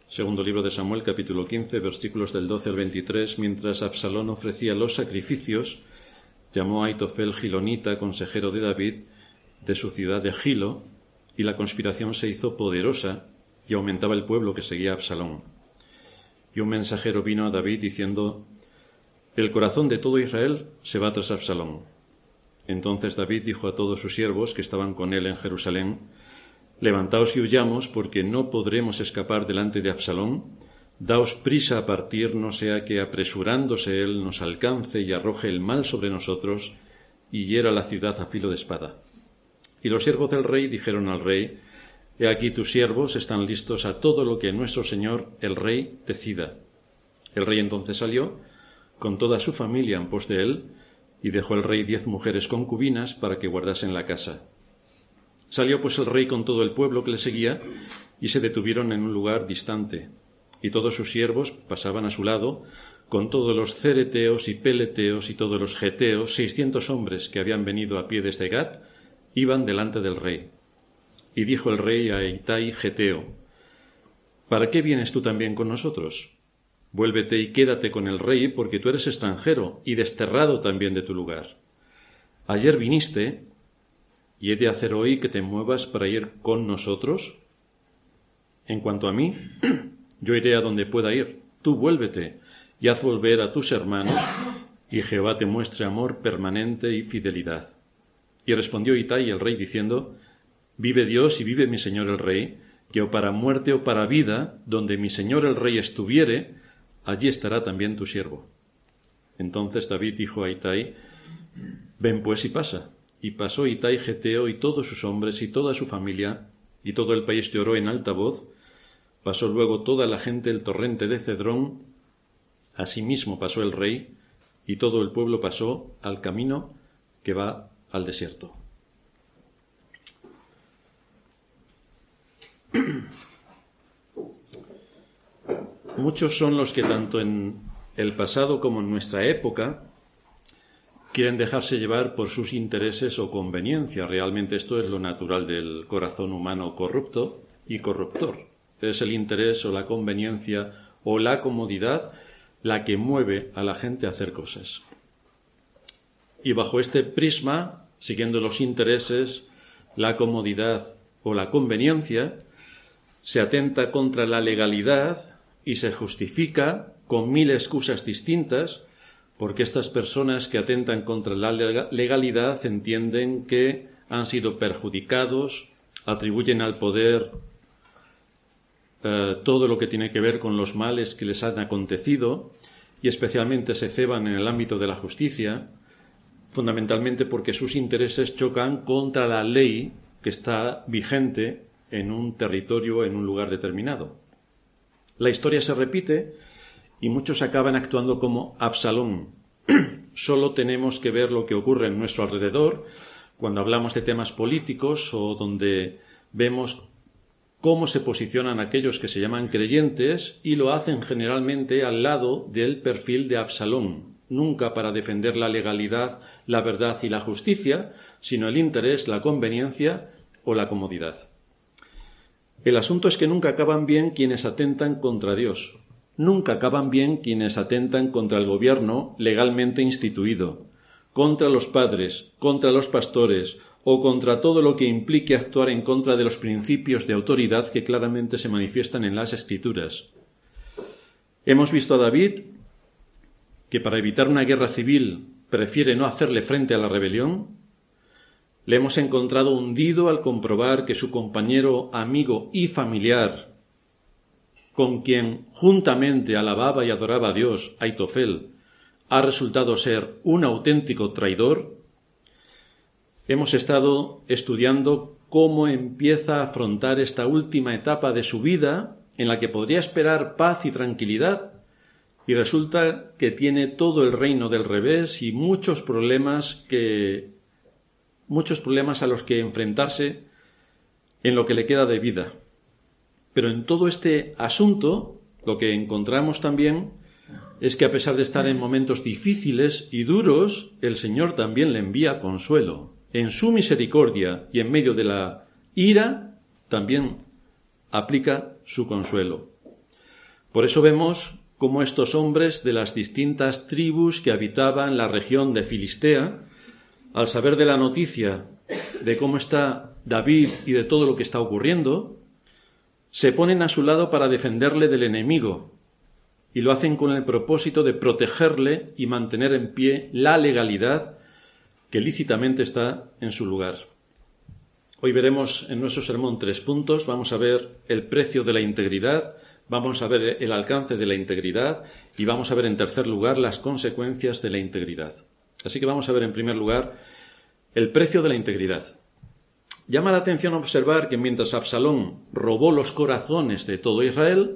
Segundo libro de Samuel, capítulo 15, versículos del 12 al 23. Mientras Absalón ofrecía los sacrificios, llamó a Aitofel gilonita, consejero de David, de su ciudad de Gilo, y la conspiración se hizo poderosa y aumentaba el pueblo que seguía a Absalón. Y un mensajero vino a David diciendo: el corazón de todo Israel se va tras Absalón. Entonces David dijo a todos sus siervos que estaban con él en Jerusalén: levantaos y huyamos, porque no podremos escapar delante de Absalón. Daos prisa a partir, no sea que apresurándose él nos alcance y arroje el mal sobre nosotros y hiera la ciudad a filo de espada. Y los siervos del rey dijeron al rey: he aquí tus siervos están listos a todo lo que nuestro señor el rey decida. El rey entonces salió con toda su familia en pos de él, y dejó el rey 10 mujeres concubinas para que guardasen la casa. Salió pues el rey con todo el pueblo que le seguía, y se detuvieron en un lugar distante. Y todos sus siervos pasaban a su lado, con todos los cereteos y peleteos y todos los geteos, 600 hombres que habían venido a pie desde Gat, iban delante del rey. Y dijo el rey a Itai geteo: ¿para qué vienes tú también con nosotros? Vuélvete y quédate con el rey, porque tú eres extranjero y desterrado también de tu lugar. Ayer viniste, ¿y he de hacer hoy que te muevas para ir con nosotros? En cuanto a mí, yo iré a donde pueda ir. Tú vuélvete y haz volver a tus hermanos, y Jehová te muestre amor permanente y fidelidad. Y respondió Itai el rey diciendo: vive Dios y vive mi señor el rey, que o para muerte o para vida, donde mi señor el rey estuviere, allí estará también tu siervo. Entonces David dijo a Itai: ven pues y pasa. Y pasó Itai geteo y todos sus hombres y toda su familia, y todo el país lloró en alta voz. Pasó luego toda la gente el torrente de Cedrón. Asimismo pasó el rey, y todo el pueblo pasó al camino que va al desierto. Muchos son los que tanto en el pasado como en nuestra época quieren dejarse llevar por sus intereses o conveniencia. Realmente esto es lo natural del corazón humano corrupto y corruptor. Es el interés o la conveniencia o la comodidad la que mueve a la gente a hacer cosas. Y bajo este prisma, siguiendo los intereses, la comodidad o la conveniencia, se atenta contra la legalidad y se justifica con 1000 excusas distintas, porque estas personas que atentan contra la legalidad entienden que han sido perjudicados, atribuyen al poder todo lo que tiene que ver con los males que les han acontecido, y especialmente se ceban en el ámbito de la justicia, fundamentalmente porque sus intereses chocan contra la ley que está vigente en un territorio, en un lugar determinado. La historia se repite y muchos acaban actuando como Absalón. Solo tenemos que ver lo que ocurre en nuestro alrededor cuando hablamos de temas políticos o donde vemos cómo se posicionan aquellos que se llaman creyentes, y lo hacen generalmente al lado del perfil de Absalón, nunca para defender la legalidad, la verdad y la justicia, sino el interés, la conveniencia o la comodidad. El asunto es que nunca acaban bien quienes atentan contra Dios. Nunca acaban bien quienes atentan contra el gobierno legalmente instituido, contra los padres, contra los pastores o contra todo lo que implique actuar en contra de los principios de autoridad que claramente se manifiestan en las Escrituras. Hemos visto a David que para evitar una guerra civil prefiere no hacerle frente a la rebelión. Le hemos encontrado hundido al comprobar que su compañero, amigo y familiar, con quien juntamente alababa y adoraba a Dios, Aitofel, ha resultado ser un auténtico traidor. Hemos estado estudiando cómo empieza a afrontar esta última etapa de su vida, en la que podría esperar paz y tranquilidad, y resulta que tiene todo el reino del revés y muchos problemas a los que enfrentarse en lo que le queda de vida. Pero en todo este asunto, lo que encontramos también es que a pesar de estar en momentos difíciles y duros, el Señor también le envía consuelo. En su misericordia y en medio de la ira, también aplica su consuelo. Por eso vemos cómo estos hombres de las distintas tribus que habitaban la región de Filistea, al saber de la noticia de cómo está David y de todo lo que está ocurriendo, se ponen a su lado para defenderle del enemigo, y lo hacen con el propósito de protegerle y mantener en pie la legalidad que lícitamente está en su lugar. Hoy veremos en nuestro sermón 3 puntos. Vamos a ver el precio de la integridad, vamos a ver el alcance de la integridad y vamos a ver en tercer lugar las consecuencias de la integridad. Así que vamos a ver en primer lugar el precio de la integridad. Llama la atención observar que mientras Absalón robó los corazones de todo Israel,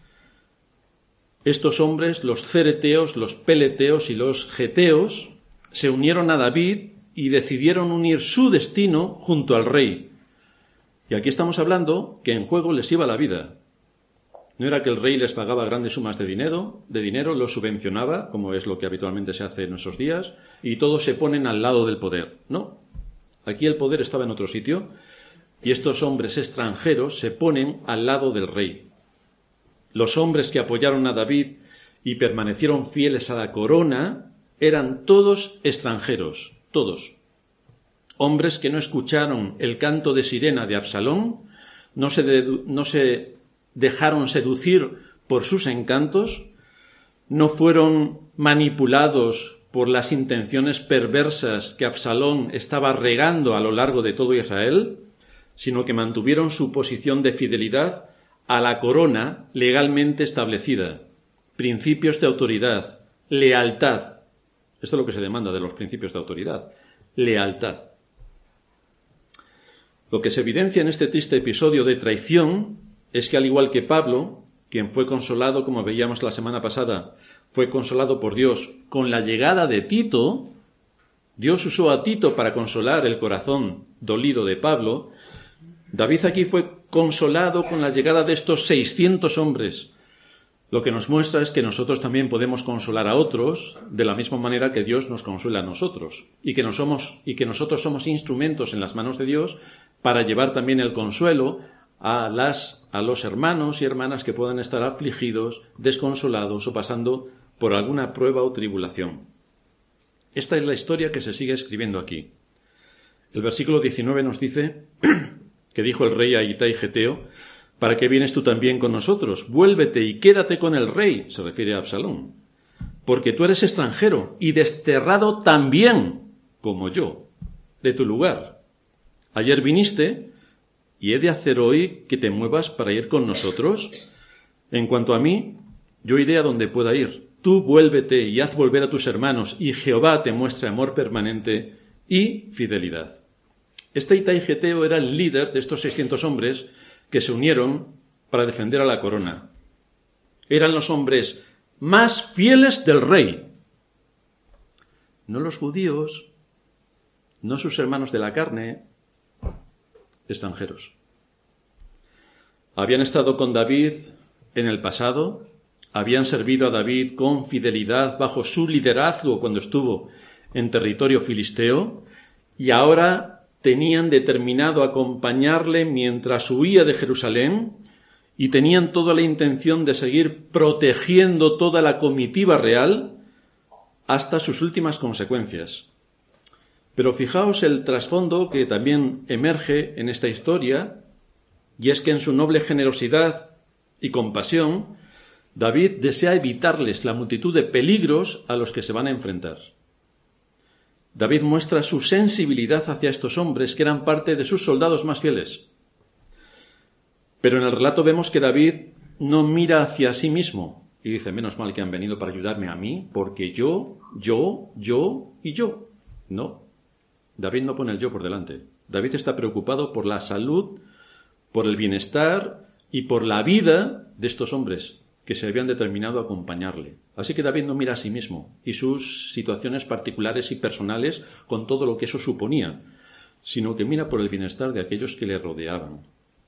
estos hombres, los cereteos, los peleteos y los geteos, se unieron a David y decidieron unir su destino junto al rey. Y aquí estamos hablando que en juego les iba la vida. No era que el rey les pagaba grandes sumas de dinero, los subvencionaba, como es lo que habitualmente se hace en nuestros días, y todos se ponen al lado del poder. No, aquí el poder estaba en otro sitio, y estos hombres extranjeros se ponen al lado del rey. Los hombres que apoyaron a David y permanecieron fieles a la corona eran todos extranjeros, todos. Hombres que no escucharon el canto de sirena de Absalón, no se dejaron seducir por sus encantos, no fueron manipulados por las intenciones perversas que Absalón estaba regando a lo largo de todo Israel, sino que mantuvieron su posición de fidelidad a la corona legalmente establecida, principios de autoridad, lealtad. Esto es lo que se demanda de los principios de autoridad, lealtad. Lo que se evidencia en este triste episodio de traición es que al igual que Pablo, quien fue consolado, como veíamos la semana pasada, fue consolado por Dios con la llegada de Tito, Dios usó a Tito para consolar el corazón dolido de Pablo. David aquí fue consolado con la llegada de estos 600 hombres. Lo que nos muestra es que nosotros también podemos consolar a otros de la misma manera que Dios nos consuela a nosotros, y que nosotros somos instrumentos en las manos de Dios para llevar también el consuelo a los hermanos y hermanas que puedan estar afligidos, desconsolados o pasando por alguna prueba o tribulación. Esta es la historia que se sigue escribiendo aquí. El versículo 19 nos dice que dijo el rey a Itai Geteo: ¿para qué vienes tú también con nosotros? Vuélvete y quédate con el rey, se refiere a Absalón, porque tú eres extranjero y desterrado también, como yo, de tu lugar. Ayer viniste, ¿y he de hacer hoy que te muevas para ir con nosotros? En cuanto a mí, yo iré a donde pueda ir. Tú vuélvete y haz volver a tus hermanos, y Jehová te muestre amor permanente y fidelidad. Este Itai Geteo era el líder de estos 600 hombres que se unieron para defender a la corona. Eran los hombres más fieles del rey. No los judíos, no sus hermanos de la carne, extranjeros. Habían estado con David en el pasado, habían servido a David con fidelidad bajo su liderazgo cuando estuvo en territorio filisteo, y ahora tenían determinado acompañarle mientras huía de Jerusalén, y tenían toda la intención de seguir protegiendo toda la comitiva real hasta sus últimas consecuencias. Pero fijaos el trasfondo que también emerge en esta historia, y es que en su noble generosidad y compasión, David desea evitarles la multitud de peligros a los que se van a enfrentar. David muestra su sensibilidad hacia estos hombres que eran parte de sus soldados más fieles. Pero en el relato vemos que David no mira hacia sí mismo y dice: menos mal que han venido para ayudarme a mí, porque yo y yo. No, David no pone el yo por delante. David está preocupado por la salud, por el bienestar y por la vida de estos hombres que se habían determinado a acompañarle. Así que David no mira a sí mismo y sus situaciones particulares y personales con todo lo que eso suponía, sino que mira por el bienestar de aquellos que le rodeaban.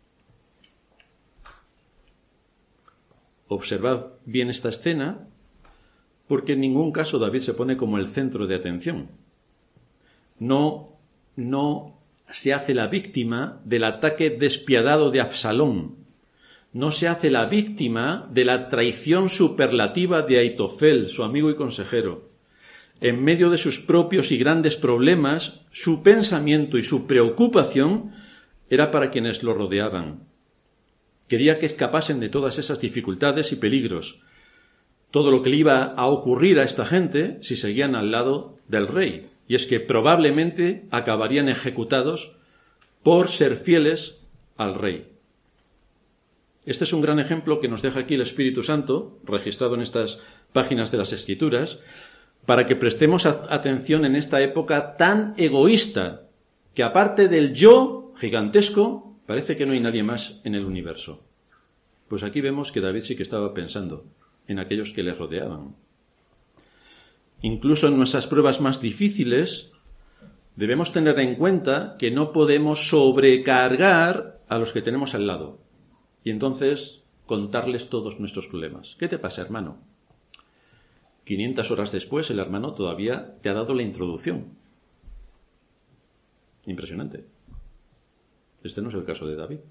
Observad bien esta escena, porque en ningún caso David se pone como el centro de atención. No se hace la víctima del ataque despiadado de Absalón. no se hace la víctima de la traición superlativa de Aitofel, su amigo y consejero. En medio de sus propios y grandes problemas, su pensamiento y su preocupación era para quienes lo rodeaban. Quería que escapasen de todas esas dificultades y peligros, todo lo que le iba a ocurrir a esta gente si seguían al lado del rey, y es que probablemente acabarían ejecutados por ser fieles al rey. Este es un gran ejemplo que nos deja aquí el Espíritu Santo, registrado en estas páginas de las Escrituras, para que prestemos atención en esta época tan egoísta, que aparte del yo gigantesco, parece que no hay nadie más en el universo. Pues aquí vemos que David sí que estaba pensando en aquellos que le rodeaban. Incluso en nuestras pruebas más difíciles, debemos tener en cuenta que no podemos sobrecargar a los que tenemos al lado y entonces contarles todos nuestros problemas. ¿Qué te pasa, hermano? 500 horas después el hermano todavía te ha dado la introducción. Impresionante. Este no es el caso de David.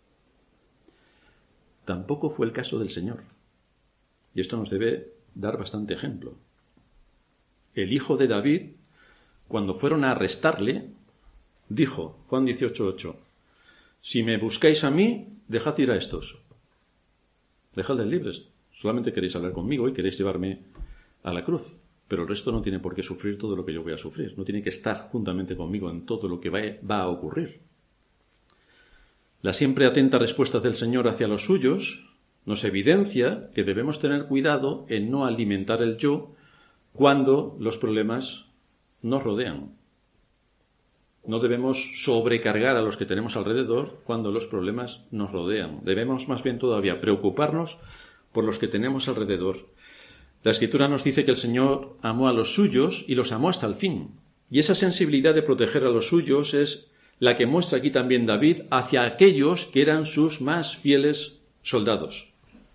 Tampoco fue el caso del Señor. Y esto nos debe dar bastante ejemplo. El hijo de David, cuando fueron a arrestarle, dijo, Juan 18:8, si me buscáis a mí, dejad ir a estos. Dejadles libres. Solamente queréis hablar conmigo y queréis llevarme a la cruz. Pero el resto no tiene por qué sufrir todo lo que yo voy a sufrir. No tiene que estar juntamente conmigo en todo lo que va a ocurrir. La siempre atenta respuesta del Señor hacia los suyos nos evidencia que debemos tener cuidado en no alimentar el yo cuando los problemas nos rodean. No debemos sobrecargar a los que tenemos alrededor cuando los problemas nos rodean. Debemos más bien todavía preocuparnos por los que tenemos alrededor. La Escritura nos dice que el Señor amó a los suyos y los amó hasta el fin. Y esa sensibilidad de proteger a los suyos es la que muestra aquí también David hacia aquellos que eran sus más fieles soldados.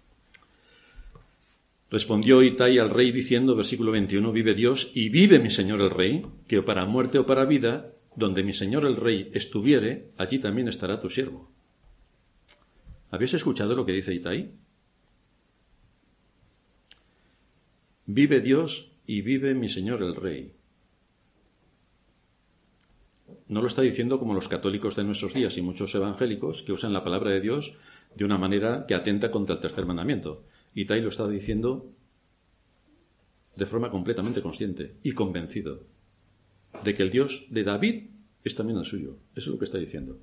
Respondió Itai al rey diciendo, versículo 21, vive Dios y vive mi señor el rey, que o para muerte o para vida, donde mi señor el rey estuviere, allí también estará tu siervo. ¿Habéis escuchado lo que dice Itai? Vive Dios y vive mi señor el rey. No lo está diciendo como los católicos de nuestros días y muchos evangélicos que usan la palabra de Dios de una manera que atenta contra el tercer mandamiento. Itai lo está diciendo de forma completamente consciente y convencido de que el Dios de David es también el suyo. Eso es lo que está diciendo.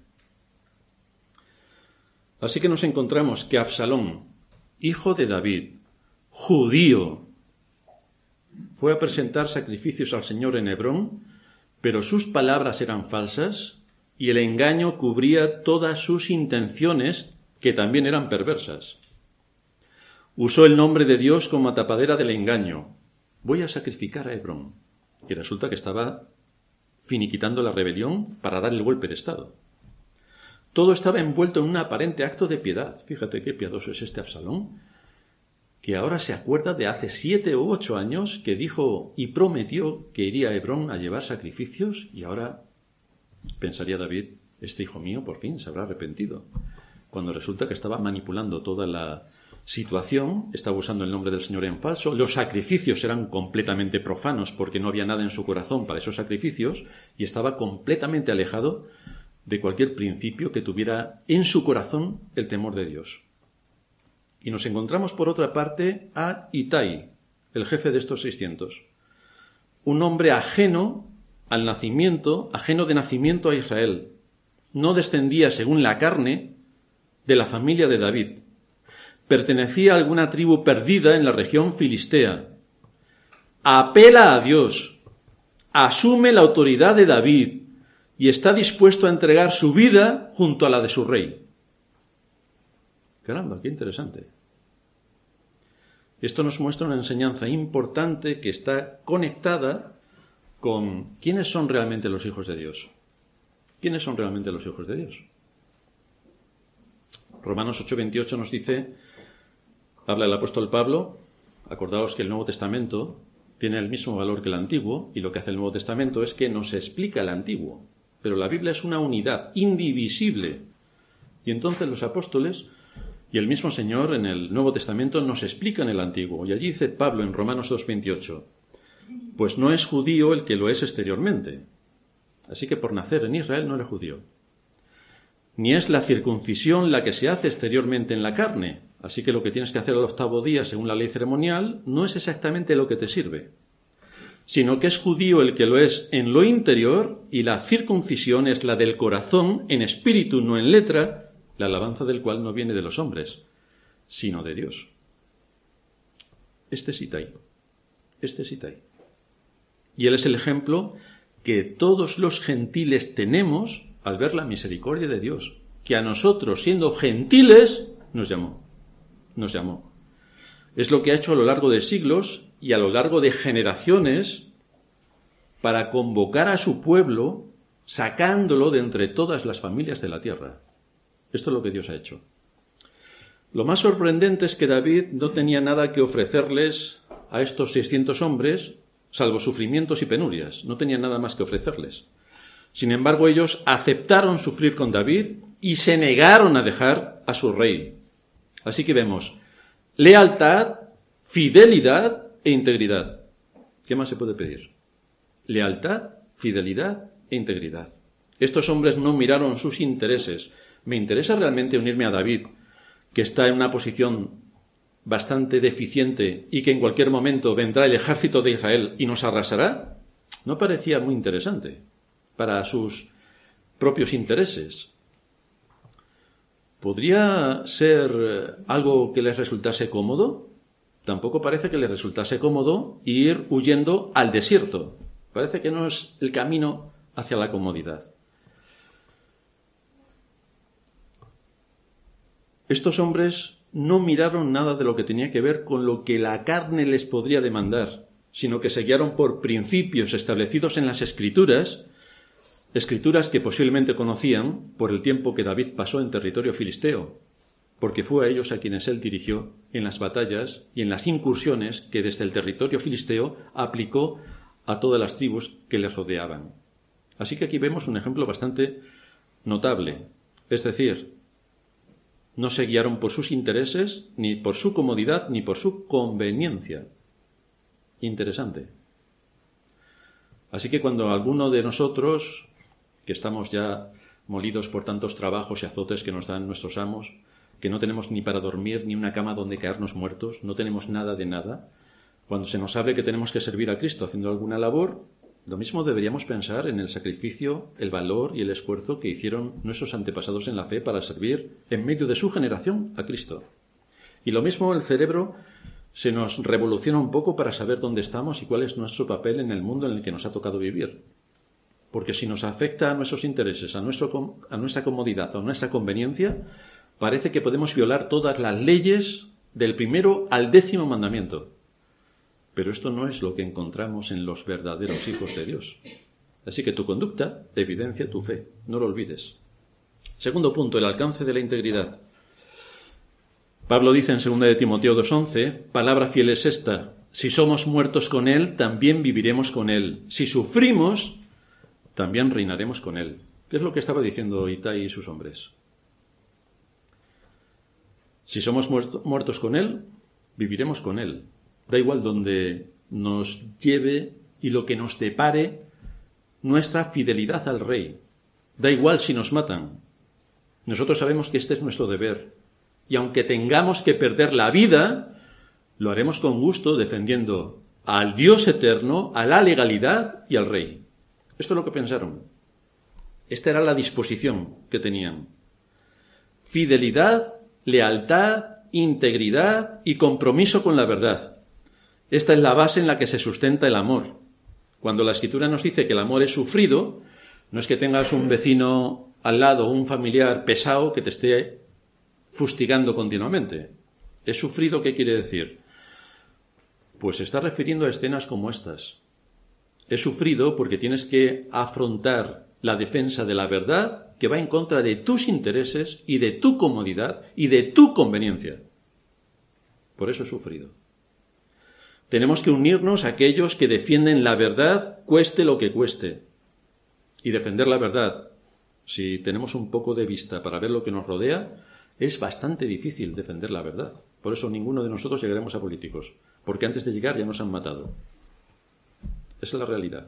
Así que nos encontramos que Absalón, hijo de David, judío, fue a presentar sacrificios al Señor en Hebrón, pero sus palabras eran falsas y el engaño cubría todas sus intenciones, que también eran perversas. Usó el nombre de Dios como tapadera del engaño. Voy a sacrificar a Hebrón. Y resulta que estaba finiquitando la rebelión para dar el golpe de Estado. Todo estaba envuelto en un aparente acto de piedad. Fíjate qué piadoso es este Absalón, que ahora se acuerda de hace 7 u 8 años que dijo y prometió que iría a Hebrón a llevar sacrificios, y ahora pensaría David, este hijo mío por fin se habrá arrepentido, cuando resulta que estaba manipulando toda la situación, estaba usando el nombre del Señor en falso, los sacrificios eran completamente profanos porque no había nada en su corazón para esos sacrificios, y estaba completamente alejado de cualquier principio que tuviera en su corazón el temor de Dios. Y nos encontramos por otra parte a Itai, el jefe de estos 600, un hombre ajeno al nacimiento, ajeno de nacimiento a Israel. No descendía, según la carne, de la familia de David. Pertenecía a alguna tribu perdida en la región filistea. Apela a Dios, asume la autoridad de David y está dispuesto a entregar su vida junto a la de su rey. Caramba, qué interesante. Esto nos muestra una enseñanza importante que está conectada con quiénes son realmente los hijos de Dios. ¿Quiénes son realmente los hijos de Dios? Romanos 8:28 nos dice, habla el apóstol Pablo, acordaos que el Nuevo Testamento tiene el mismo valor que el Antiguo, y lo que hace el Nuevo Testamento es que nos explica el Antiguo. Pero la Biblia es una unidad indivisible. Y entonces los apóstoles Y el mismo Señor en el Nuevo Testamento nos explica en el Antiguo. Y allí dice Pablo en Romanos 2:28, pues no es judío el que lo es exteriormente. Así que por nacer en Israel no eres judío. Ni es la circuncisión la que se hace exteriormente en la carne. Así que lo que tienes que hacer al 8º día, según la ley ceremonial, no es exactamente lo que te sirve, sino que es judío el que lo es en lo interior, y la circuncisión es la del corazón, en espíritu, no en letra, la alabanza del cual no viene de los hombres, sino de Dios. Este es Itai. Y él es el ejemplo que todos los gentiles tenemos al ver la misericordia de Dios, que a nosotros, siendo gentiles, nos llamó. Es lo que ha hecho a lo largo de siglos y a lo largo de generaciones para convocar a su pueblo, sacándolo de entre todas las familias de la tierra. Esto es lo que Dios ha hecho. Lo más sorprendente es que David no tenía nada que ofrecerles a estos 600 hombres, salvo sufrimientos y penurias. No tenía nada más que ofrecerles. Sin embargo, ellos aceptaron sufrir con David y se negaron a dejar a su rey. Así que vemos lealtad, fidelidad e integridad. ¿Qué más se puede pedir? Lealtad, fidelidad e integridad. Estos hombres no miraron sus intereses. ¿Me interesa realmente unirme a David, que está en una posición bastante deficiente y que en cualquier momento vendrá el ejército de Israel y nos arrasará? No parecía muy interesante para sus propios intereses. ¿Podría ser algo que les resultase cómodo? Tampoco parece que les resultase cómodo ir huyendo al desierto. Parece que no es el camino hacia la comodidad. Estos hombres no miraron nada de lo que tenía que ver con lo que la carne les podría demandar, sino que se guiaron por principios establecidos en las Escrituras que posiblemente conocían por el tiempo que David pasó en territorio filisteo, porque fue a ellos a quienes él dirigió en las batallas y en las incursiones que desde el territorio filisteo aplicó a todas las tribus que les rodeaban. Así que aquí vemos un ejemplo bastante notable. Es decir, no se guiaron por sus intereses, ni por su comodidad, ni por su conveniencia. Interesante. Así que cuando alguno de nosotros, que estamos ya molidos por tantos trabajos y azotes que nos dan nuestros amos, que no tenemos ni para dormir, ni una cama donde caernos muertos, no tenemos nada de nada, cuando se nos hable que tenemos que servir a Cristo haciendo alguna labor, lo mismo deberíamos pensar en el sacrificio, el valor y el esfuerzo que hicieron nuestros antepasados en la fe para servir en medio de su generación a Cristo. Y lo mismo el cerebro se nos revoluciona un poco para saber dónde estamos y cuál es nuestro papel en el mundo en el que nos ha tocado vivir. Porque si nos afecta a nuestros intereses, a nuestra comodidad o a nuestra conveniencia, parece que podemos violar todas las leyes del 1 al 10º mandamiento. Pero esto no es lo que encontramos en los verdaderos hijos de Dios. Así que tu conducta evidencia tu fe, no lo olvides. Segundo punto, el alcance de la integridad. Pablo dice en 2 de Timoteo 2:11, palabra fiel es esta, si somos muertos con Él, también viviremos con Él. Si sufrimos, también reinaremos con Él. ¿Qué es lo que estaba diciendo Itai y sus hombres? Si somos muertos con Él, viviremos con Él. Da igual donde nos lleve y lo que nos depare nuestra fidelidad al Rey. Da igual si nos matan. Nosotros sabemos que este es nuestro deber. Y aunque tengamos que perder la vida, lo haremos con gusto defendiendo al Dios eterno, a la legalidad y al Rey. Esto es lo que pensaron. Esta era la disposición que tenían. Fidelidad, lealtad, integridad y compromiso con la verdad. Esta es la base en la que se sustenta el amor. Cuando la Escritura nos dice que el amor es sufrido, no es que tengas un vecino al lado, un familiar pesado que te esté fustigando continuamente. ¿Es sufrido qué quiere decir? Pues se está refiriendo a escenas como estas. Es sufrido porque tienes que afrontar la defensa de la verdad que va en contra de tus intereses y de tu comodidad y de tu conveniencia. Por eso es sufrido. Tenemos que unirnos a aquellos que defienden la verdad, cueste lo que cueste. Y defender la verdad, si tenemos un poco de vista para ver lo que nos rodea, Es bastante difícil defender la verdad. Por eso ninguno de nosotros llegaremos a políticos, porque antes de llegar ya nos han matado. Esa es la realidad.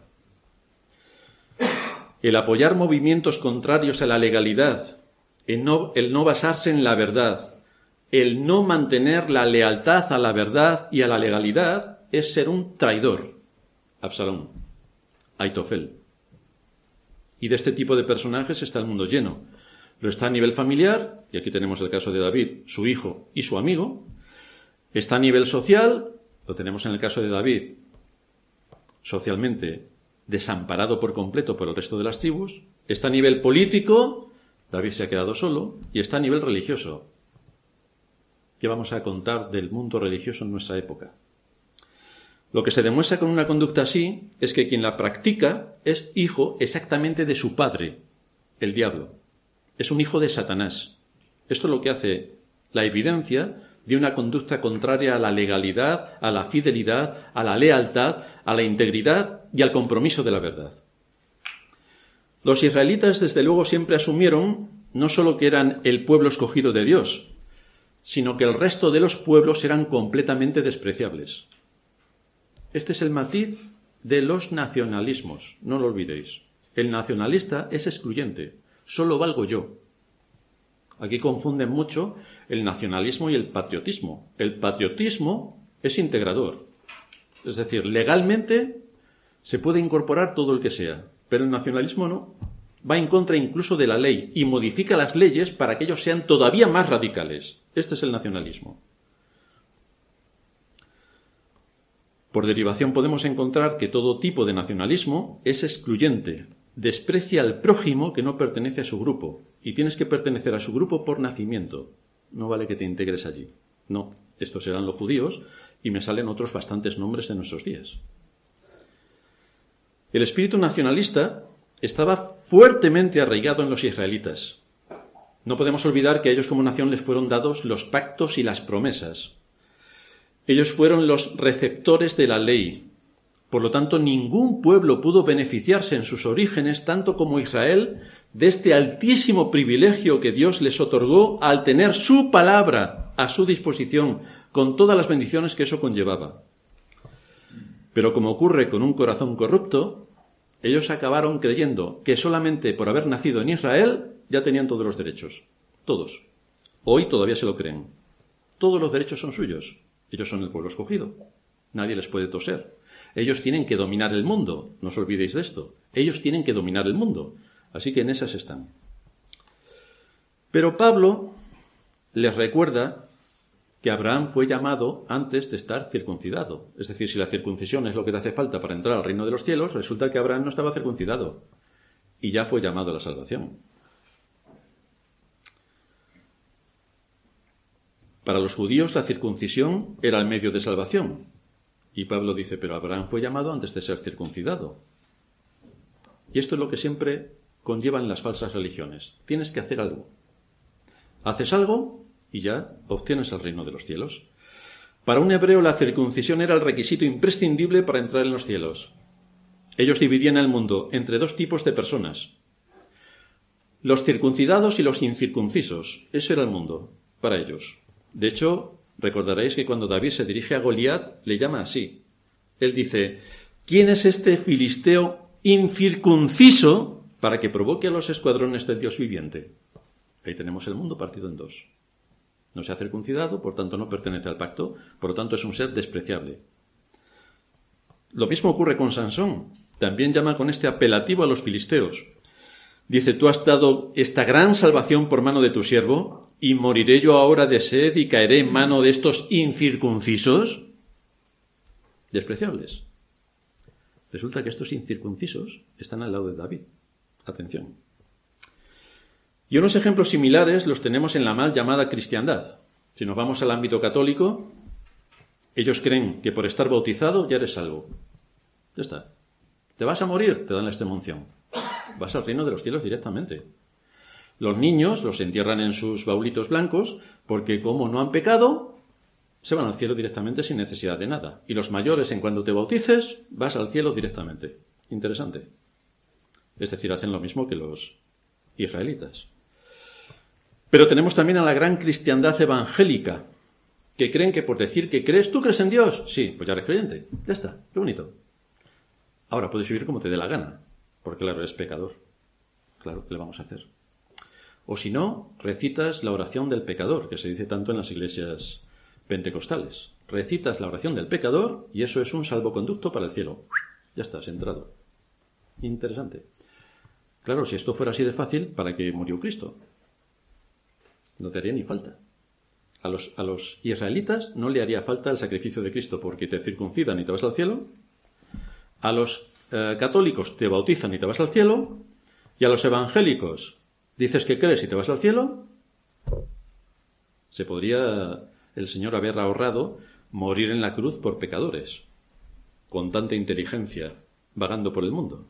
El apoyar movimientos contrarios a la legalidad, el no basarse en la verdad, el no mantener la lealtad a la verdad y a la legalidad es ser un traidor. Absalón, Aitofel. Y de este tipo de personajes está el mundo lleno. Lo está a nivel familiar, y aquí tenemos el caso de David, su hijo y su amigo. Está a nivel social, lo tenemos en el caso de David, socialmente desamparado por completo por el resto de las tribus. Está a nivel político, David se ha quedado solo, y está a nivel religioso. ¿Qué vamos a contar del mundo religioso en nuestra época? Lo que se demuestra con una conducta así es que quien la practica es hijo exactamente de su padre, el diablo. Es un hijo de Satanás. Esto es lo que hace la evidencia de una conducta contraria a la legalidad, a la fidelidad, a la lealtad, a la integridad y al compromiso de la verdad. Los israelitas, desde luego, siempre asumieron no solo que eran el pueblo escogido de Dios, sino que el resto de los pueblos eran completamente despreciables. Este es el matiz de los nacionalismos, no lo olvidéis. El nacionalista es excluyente, solo valgo yo. Aquí confunden mucho el nacionalismo y el patriotismo. El patriotismo es integrador, es decir, legalmente se puede incorporar todo el que sea, pero el nacionalismo no. Va en contra incluso de la ley y modifica las leyes para que ellos sean todavía más radicales. Este es el nacionalismo. Por derivación podemos encontrar que todo tipo de nacionalismo es excluyente, desprecia al prójimo que no pertenece a su grupo, y tienes que pertenecer a su grupo por nacimiento. No vale que te integres allí. No, estos eran los judíos, y me salen otros bastantes nombres de nuestros días. El espíritu nacionalista estaba fuertemente arraigado en los israelitas. No podemos olvidar que a ellos como nación les fueron dados los pactos y las promesas. Ellos fueron los receptores de la ley. Por lo tanto, ningún pueblo pudo beneficiarse en sus orígenes, tanto como Israel, de este altísimo privilegio que Dios les otorgó al tener su palabra a su disposición, con todas las bendiciones que eso conllevaba. Pero como ocurre con un corazón corrupto, ellos acabaron creyendo que solamente por haber nacido en Israel ya tenían todos los derechos. Todos. Hoy todavía se lo creen. Todos los derechos son suyos. Ellos son el pueblo escogido. Nadie les puede toser. Ellos tienen que dominar el mundo. No os olvidéis de esto. Ellos tienen que dominar el mundo. Así que en esas están. Pero Pablo les recuerda que Abraham fue llamado antes de estar circuncidado. Es decir, si la circuncisión es lo que te hace falta para entrar al reino de los cielos, resulta que Abraham no estaba circuncidado y ya fue llamado a la salvación. Para los judíos la circuncisión era el medio de salvación. Y Pablo dice, pero Abraham fue llamado antes de ser circuncidado. Y esto es lo que siempre conllevan las falsas religiones. Tienes que hacer algo. Haces algo y ya obtienes el reino de los cielos. Para un hebreo la circuncisión era el requisito imprescindible para entrar en los cielos. Ellos dividían el mundo entre dos tipos de personas. Los circuncidados y los incircuncisos. Ese era el mundo para ellos. De hecho, recordaréis que cuando David se dirige a Goliat, le llama así. Él dice, ¿quién es este filisteo incircunciso para que provoque a los escuadrones del Dios viviente? Ahí tenemos el mundo partido en dos. No se ha circuncidado, por tanto no pertenece al pacto, por lo tanto es un ser despreciable. Lo mismo ocurre con Sansón. También llama con este apelativo a los filisteos. Dice, tú has dado esta gran salvación por mano de tu siervo, y moriré yo ahora de sed y caeré en mano de estos incircuncisos. Despreciables. Resulta que estos incircuncisos están al lado de David. Atención. Y unos ejemplos similares los tenemos en la mal llamada cristiandad. Si nos vamos al ámbito católico, ellos creen que por estar bautizado ya eres salvo. Ya está. ¿Te vas a morir? Te dan la extremaunción. Vas al reino de los cielos directamente. Los niños los entierran en sus baulitos blancos porque como no han pecado, se van al cielo directamente sin necesidad de nada. Y los mayores, en cuanto te bautices, vas al cielo directamente. Interesante. Es decir, hacen lo mismo que los israelitas. Pero tenemos también a la gran cristiandad evangélica, que creen que por decir que crees, ¿tú crees en Dios? Sí, pues ya eres creyente. Ya está, qué bonito. Ahora puedes vivir como te dé la gana, porque claro, eres pecador. Claro, ¿qué le vamos a hacer? O si no, recitas la oración del pecador, que se dice tanto en las iglesias pentecostales. Recitas la oración del pecador y eso es un salvoconducto para el cielo. Ya estás entrado. Interesante. Claro, si esto fuera así de fácil, ¿para qué murió Cristo? No te haría ni falta. A los israelitas no le haría falta el sacrificio de Cristo porque te circuncidan y te vas al cielo. A los católicos te bautizan y te vas al cielo. Y a los evangélicos dices que crees y te vas al cielo. Se podría el Señor haber ahorrado morir en la cruz por pecadores, con tanta inteligencia, vagando por el mundo.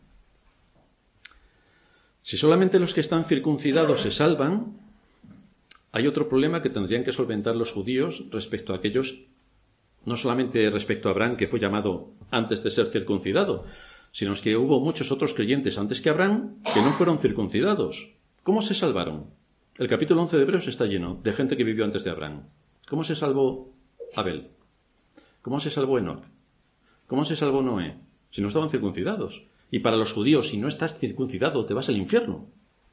Si solamente los que están circuncidados se salvan, hay otro problema que tendrían que solventar los judíos respecto a aquellos, no solamente respecto a Abraham, que fue llamado antes de ser circuncidado, sino que hubo muchos otros creyentes antes que Abraham que no fueron circuncidados. ¿Cómo se salvaron? El capítulo 11 de Hebreos está lleno de gente que vivió antes de Abraham. ¿Cómo se salvó Abel? ¿Cómo se salvó Enoc? ¿Cómo se salvó Noé? Si no estaban circuncidados. Y para los judíos, si no estás circuncidado, te vas al infierno.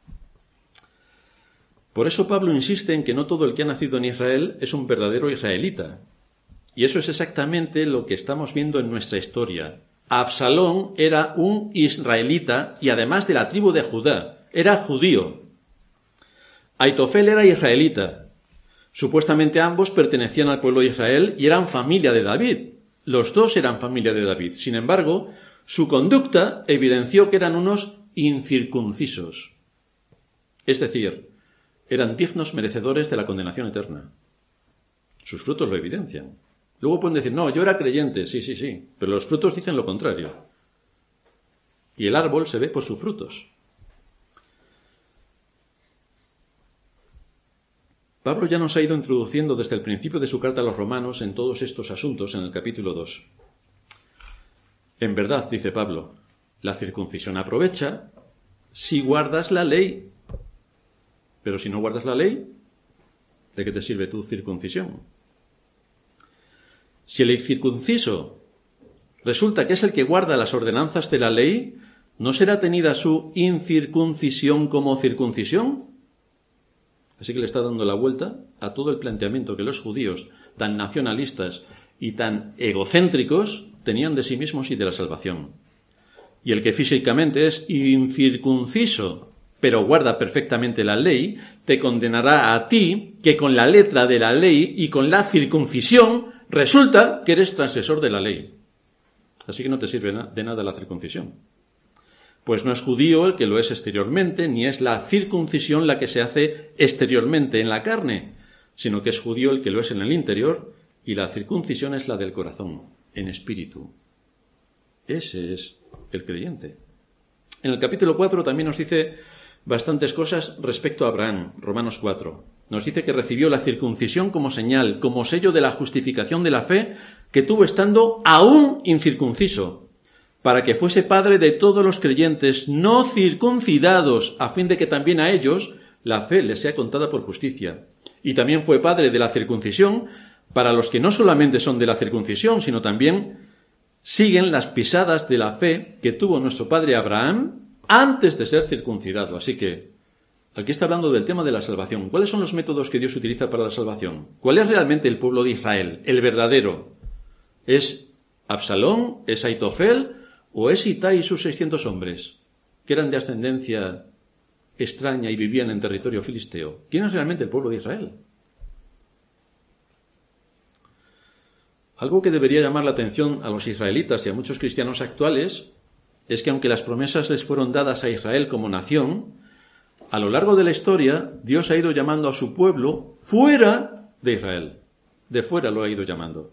Por eso Pablo insiste en que no todo el que ha nacido en Israel es un verdadero israelita. Y eso es exactamente lo que estamos viendo en nuestra historia. Absalón era un israelita y además de la tribu de Judá, era judío. Aitofel era israelita. Supuestamente ambos pertenecían al pueblo de Israel y eran familia de David. Los dos eran familia de David. Sin embargo, su conducta evidenció que eran unos incircuncisos. Es decir, eran dignos merecedores de la condenación eterna. Sus frutos lo evidencian. Luego pueden decir, no, yo era creyente, sí, pero los frutos dicen lo contrario. Y el árbol se ve por sus frutos. Pablo ya nos ha ido introduciendo desde el principio de su carta a los romanos en todos estos asuntos en el capítulo 2. En verdad, dice Pablo, la circuncisión aprovecha si guardas la ley. Pero si no guardas la ley, ¿de qué te sirve tu circuncisión? Si el incircunciso resulta que es el que guarda las ordenanzas de la ley, ¿no será tenida su incircuncisión como circuncisión? Así que le está dando la vuelta a todo el planteamiento que los judíos, tan nacionalistas y tan egocéntricos, tenían de sí mismos y de la salvación. Y el que físicamente es incircunciso, pero guarda perfectamente la ley, te condenará a ti, que con la letra de la ley y con la circuncisión resulta que eres transgresor de la ley. Así que no te sirve de nada la circuncisión. Pues no es judío el que lo es exteriormente, ni es la circuncisión la que se hace exteriormente en la carne, sino que es judío el que lo es en el interior, y la circuncisión es la del corazón, en espíritu. Ese es el creyente. En el capítulo 4 también nos dice bastantes cosas respecto a Abraham, Romanos 4. Nos dice que recibió la circuncisión como señal, como sello de la justificación de la fe que tuvo estando aún incircunciso, para que fuese padre de todos los creyentes no circuncidados, a fin de que también a ellos la fe les sea contada por justicia. Y también fue padre de la circuncisión para los que no solamente son de la circuncisión, sino también siguen las pisadas de la fe que tuvo nuestro padre Abraham antes de ser circuncidado. Así que aquí está hablando del tema de la salvación. ¿Cuáles son los métodos que Dios utiliza para la salvación? ¿Cuál es realmente el pueblo de Israel? El verdadero. ¿Es Absalón? ¿Es Aitofel? ¿O es Itai y sus 600 hombres, que eran de ascendencia extraña y vivían en territorio filisteo? ¿Quién es realmente el pueblo de Israel? Algo que debería llamar la atención a los israelitas y a muchos cristianos actuales es que aunque las promesas les fueron dadas a Israel como nación, a lo largo de la historia Dios ha ido llamando a su pueblo fuera de Israel. De fuera lo ha ido llamando.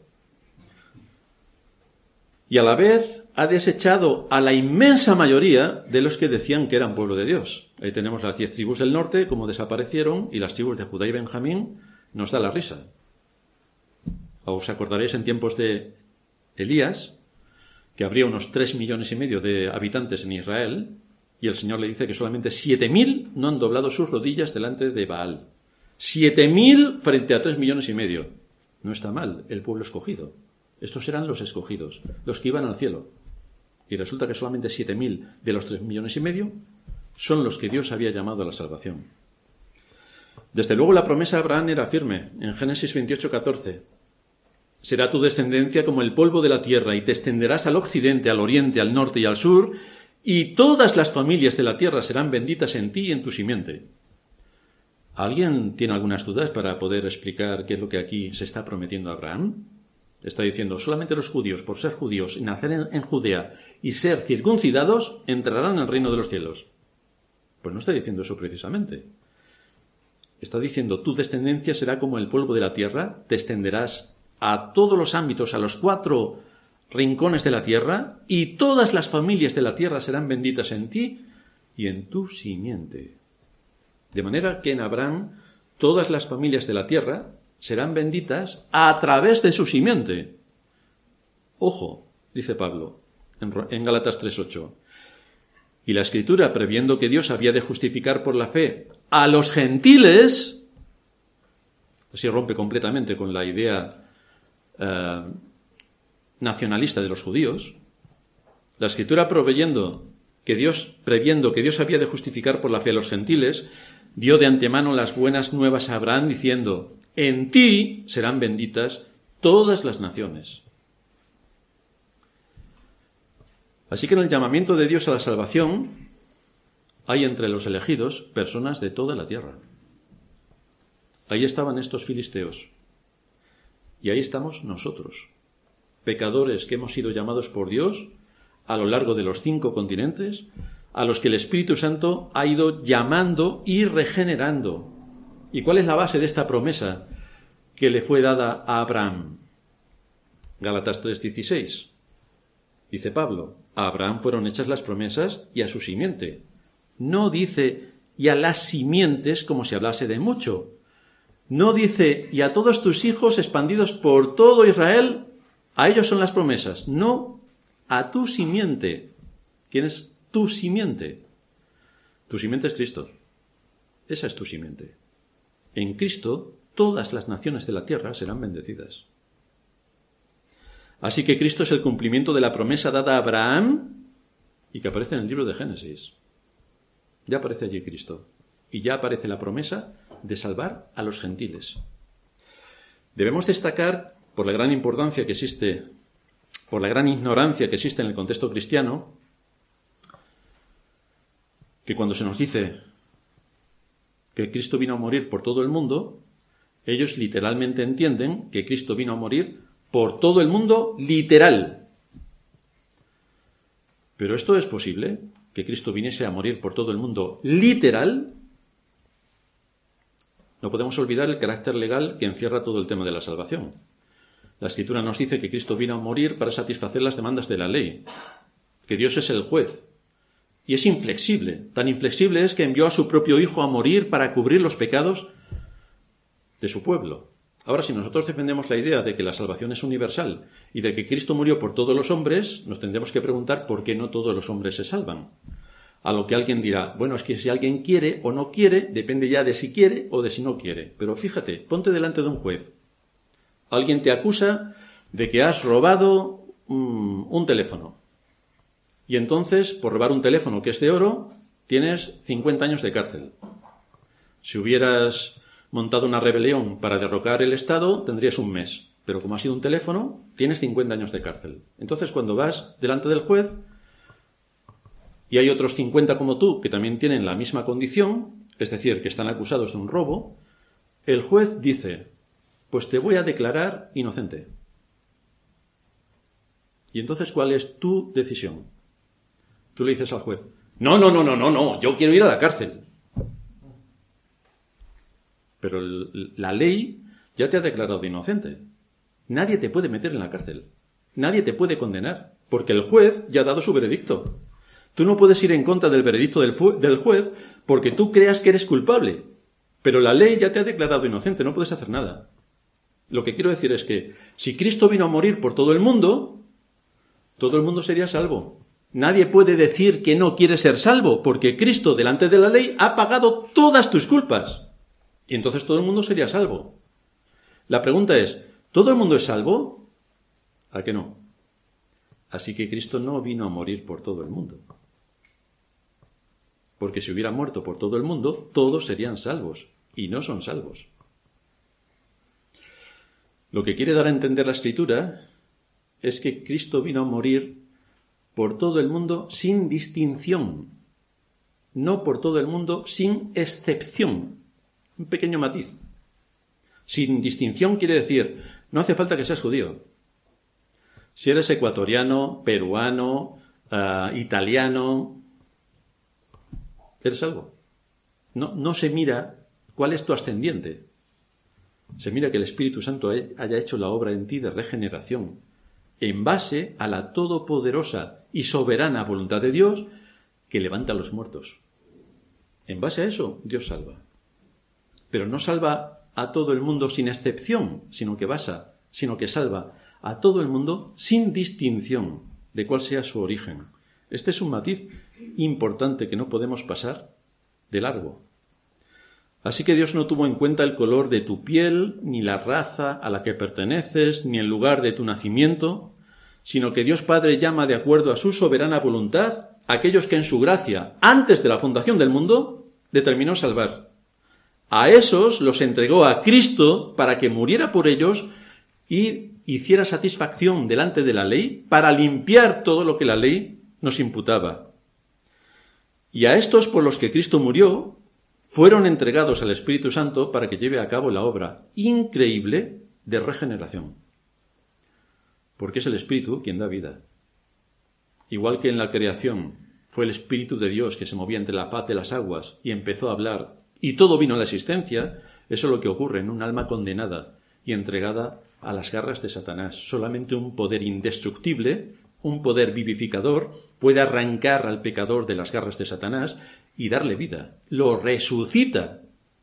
Y a la vez ha desechado a la inmensa mayoría de los que decían que eran pueblo de Dios. Ahí tenemos las 10 tribus del norte, como desaparecieron, y las tribus de Judá y Benjamín, nos da la risa. Os acordaréis en tiempos de Elías, que habría unos 3,5 millones de habitantes en Israel, y el Señor le dice que solamente 7,000 no han doblado sus rodillas delante de Baal. 7.000 frente a 3,5 millones. No está mal, el pueblo escogido. Estos eran los escogidos, los que iban al cielo. Y resulta que solamente 7.000 de los 3,5 millones son los que Dios había llamado a la salvación. Desde luego la promesa a Abraham era firme. En Génesis 28:14. Será tu descendencia como el polvo de la tierra, y te extenderás al occidente, al oriente, al norte y al sur, y todas las familias de la tierra serán benditas en ti y en tu simiente. ¿Alguien tiene algunas dudas para poder explicar qué es lo que aquí se está prometiendo a Abraham? Está diciendo, solamente los judíos, por ser judíos y nacer en Judea y ser circuncidados, entrarán en el reino de los cielos. Pues no está diciendo eso precisamente. Está diciendo, tu descendencia será como el polvo de la tierra, te extenderás a todos los ámbitos, a los 4 rincones de la tierra, y todas las familias de la tierra serán benditas en ti y en tu simiente. De manera que en Abraham todas las familias de la tierra serán benditas a través de su simiente. Ojo, dice Pablo en Gálatas 3:8. Y la Escritura, previendo que Dios había de justificar por la fe a los gentiles, así rompe completamente con la idea nacionalista de los judíos. La Escritura previendo que Dios había de justificar por la fe a los gentiles, dio de antemano las buenas nuevas a Abraham diciendo, en ti serán benditas todas las naciones. Así que en el llamamiento de Dios a la salvación hay entre los elegidos personas de toda la tierra. Ahí estaban estos filisteos. Y ahí estamos nosotros, pecadores que hemos sido llamados por Dios a lo largo de los 5 continentes, a los que el Espíritu Santo ha ido llamando y regenerando. ¿Y cuál es la base de esta promesa que le fue dada a Abraham? Gálatas 3:16. Dice Pablo, a Abraham fueron hechas las promesas y a su simiente. No dice y a las simientes como si hablase de mucho. No dice y a todos tus hijos expandidos por todo Israel, a ellos son las promesas. No, a tu simiente. ¿Quién es tu simiente? Tu simiente es Cristo. Esa es tu simiente. En Cristo todas las naciones de la tierra serán bendecidas. Así que Cristo es el cumplimiento de la promesa dada a Abraham y que aparece en el libro de Génesis. Ya aparece allí Cristo. Y ya aparece la promesa de salvar a los gentiles. Debemos destacar, por la gran importancia que existe, por la gran ignorancia que existe en el contexto cristiano, que cuando se nos dice que Cristo vino a morir por todo el mundo, ellos literalmente entienden que Cristo vino a morir por todo el mundo literal. ¿Pero esto es posible? ¿Que Cristo viniese a morir por todo el mundo literal? No podemos olvidar el carácter legal que encierra todo el tema de la salvación. La Escritura nos dice que Cristo vino a morir para satisfacer las demandas de la ley, que Dios es el juez, y es inflexible. Tan inflexible es que envió a su propio Hijo a morir para cubrir los pecados de su pueblo. Ahora, si nosotros defendemos la idea de que la salvación es universal y de que Cristo murió por todos los hombres, nos tendremos que preguntar por qué no todos los hombres se salvan. A lo que alguien dirá, bueno, es que si alguien quiere o no quiere, depende ya de si quiere o de si no quiere. Pero fíjate, ponte delante de un juez. Alguien te acusa de que has robado un teléfono. Y entonces, por robar un teléfono que es de oro, tienes 50 años de cárcel. Si hubieras montado una rebelión para derrocar el Estado, tendrías un mes. Pero como ha sido un teléfono, tienes 50 años de cárcel. Entonces, cuando vas delante del juez, y hay otros 50 como tú que también tienen la misma condición, es decir, que están acusados de un robo, el juez dice, pues te voy a declarar inocente. Y entonces, ¿cuál es tu decisión? Tú le dices al juez, no, yo quiero ir a la cárcel. Pero la ley ya te ha declarado inocente. Nadie te puede meter en la cárcel. Nadie te puede condenar, porque el juez ya ha dado su veredicto. Tú no puedes ir en contra del veredicto del juez porque tú creas que eres culpable. Pero la ley ya te ha declarado inocente, no puedes hacer nada. Lo que quiero decir es que si Cristo vino a morir por todo el mundo sería salvo. Nadie puede decir que no quiere ser salvo, porque Cristo, delante de la ley, ha pagado todas tus culpas. Y entonces todo el mundo sería salvo. La pregunta es, ¿todo el mundo es salvo? ¿A qué no? Así que Cristo no vino a morir por todo el mundo. Porque si hubiera muerto por todo el mundo, todos serían salvos, y no son salvos. Lo que quiere dar a entender la Escritura es que Cristo vino a morir por todo el mundo sin distinción, no por todo el mundo sin excepción. Un pequeño matiz. Sin distinción quiere decir, no hace falta que seas judío. Si eres ecuatoriano, peruano, italiano, eres salvo. No se mira cuál es tu ascendiente. Se mira que el Espíritu Santo haya hecho la obra en ti de regeneración, en base a la todopoderosa y soberana voluntad de Dios que levanta a los muertos. En base a eso, Dios salva. Pero no salva a todo el mundo sin excepción, sino que salva a todo el mundo sin distinción de cuál sea su origen. Este es un matiz importante que no podemos pasar de largo. Así que Dios no tuvo en cuenta el color de tu piel, ni la raza a la que perteneces, ni el lugar de tu nacimiento, sino que Dios Padre llama de acuerdo a su soberana voluntad a aquellos que en su gracia, antes de la fundación del mundo, determinó salvar. A esos los entregó a Cristo para que muriera por ellos y hiciera satisfacción delante de la ley para limpiar todo lo que la ley nos imputaba. Y a estos por los que Cristo murió, fueron entregados al Espíritu Santo para que lleve a cabo la obra increíble de regeneración. Porque es el Espíritu quien da vida. Igual que en la creación fue el Espíritu de Dios que se movía entre la faz de las aguas y empezó a hablar, y todo vino a la existencia, eso es lo que ocurre en un alma condenada y entregada a las garras de Satanás. Solamente un poder indestructible, un poder vivificador, puede arrancar al pecador de las garras de Satanás y darle vida. Lo resucita.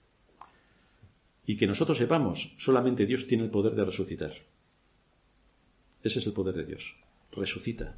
Y que nosotros sepamos, solamente Dios tiene el poder de resucitar. Ese es el poder de Dios. Resucita.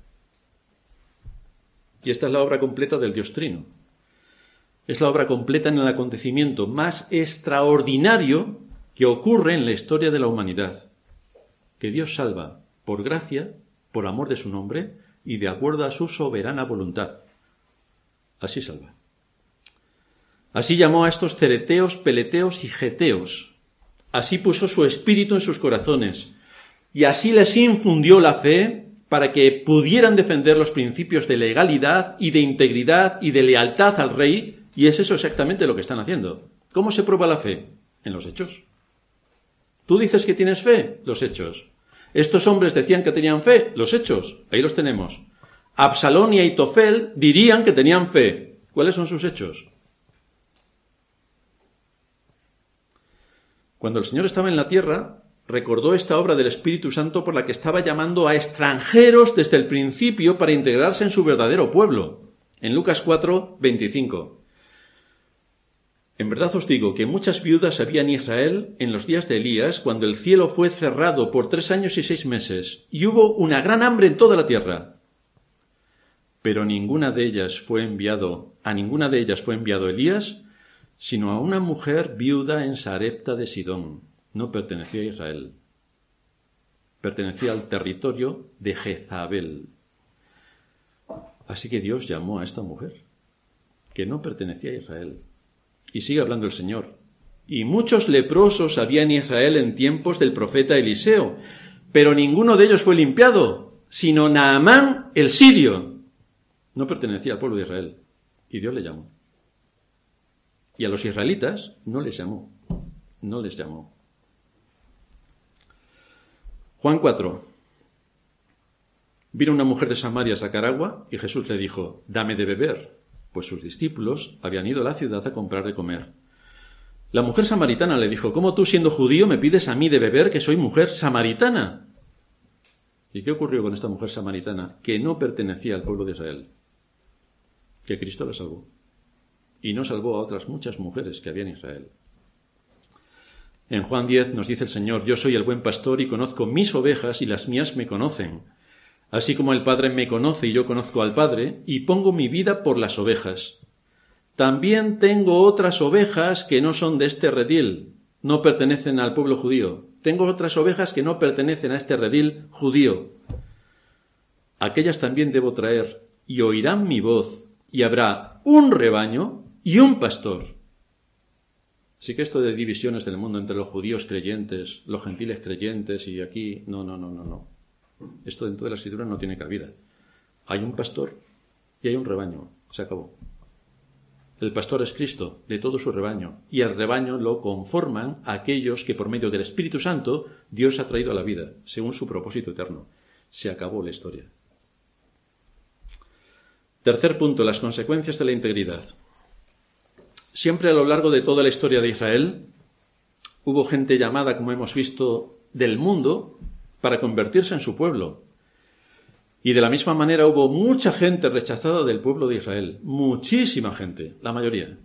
Y esta es la obra completa del Dios Trino. Es la obra completa en el acontecimiento más extraordinario que ocurre en la historia de la humanidad. Que Dios salva por gracia, por amor de su nombre y de acuerdo a su soberana voluntad. Así salva. Así llamó a estos cereteos, peleteos y geteos. Así puso su espíritu en sus corazones. Y así les infundió la fe para que pudieran defender los principios de legalidad y de integridad y de lealtad al rey. Y es eso exactamente lo que están haciendo. ¿Cómo se prueba la fe? En los hechos. ¿Tú dices que tienes fe? Los hechos. Estos hombres decían que tenían fe. Los hechos. Ahí los tenemos. Absalón y Aitofel dirían que tenían fe. ¿Cuáles son sus hechos? Cuando el Señor estaba en la tierra, recordó esta obra del Espíritu Santo por la que estaba llamando a extranjeros desde el principio para integrarse en su verdadero pueblo. En Lucas 4, 25. En verdad os digo que muchas viudas había en Israel en los días de Elías, cuando el cielo fue cerrado por 3 años y 6 meses, y hubo una gran hambre en toda la tierra. Pero a ninguna de ellas fue enviado Elías, sino a una mujer viuda en Sarepta de Sidón. No pertenecía a Israel. Pertenecía al territorio de Jezabel. Así que Dios llamó a esta mujer, que no pertenecía a Israel. Y sigue hablando el Señor. Y muchos leprosos había en Israel en tiempos del profeta Eliseo, pero ninguno de ellos fue limpiado, sino Naamán el sirio. No pertenecía al pueblo de Israel. Y Dios le llamó. Y a los israelitas no les llamó. No les llamó. Juan 4. Vino una mujer de Samaria a sacar agua y Jesús le dijo, dame de beber, pues sus discípulos habían ido a la ciudad a comprar de comer. La mujer samaritana le dijo, ¿cómo tú siendo judío me pides a mí de beber que soy mujer samaritana? ¿Y qué ocurrió con esta mujer samaritana que no pertenecía al pueblo de Israel? Que Cristo la salvó. Y no salvó a otras muchas mujeres que había en Israel. En Juan 10 nos dice el Señor, yo soy el buen pastor y conozco mis ovejas y las mías me conocen. Así como el Padre me conoce y yo conozco al Padre, y pongo mi vida por las ovejas. También tengo otras ovejas que no son de este redil, no pertenecen al pueblo judío. Tengo otras ovejas que no pertenecen a este redil judío. Aquellas también debo traer, y oirán mi voz, y habrá un rebaño y un pastor. Así que esto de divisiones del mundo entre los judíos creyentes, los gentiles creyentes, y aquí, no. Esto dentro de la Escritura no tiene cabida. Hay un pastor y hay un rebaño. Se acabó. El pastor es Cristo, de todo su rebaño, y el rebaño lo conforman aquellos que por medio del Espíritu Santo Dios ha traído a la vida, según su propósito eterno. Se acabó la historia. Tercer punto, las consecuencias de la integridad. Siempre a lo largo de toda la historia de Israel hubo gente llamada, como hemos visto, del mundo para convertirse en su pueblo. Y de la misma manera hubo mucha gente rechazada del pueblo de Israel. Muchísima gente, la mayoría.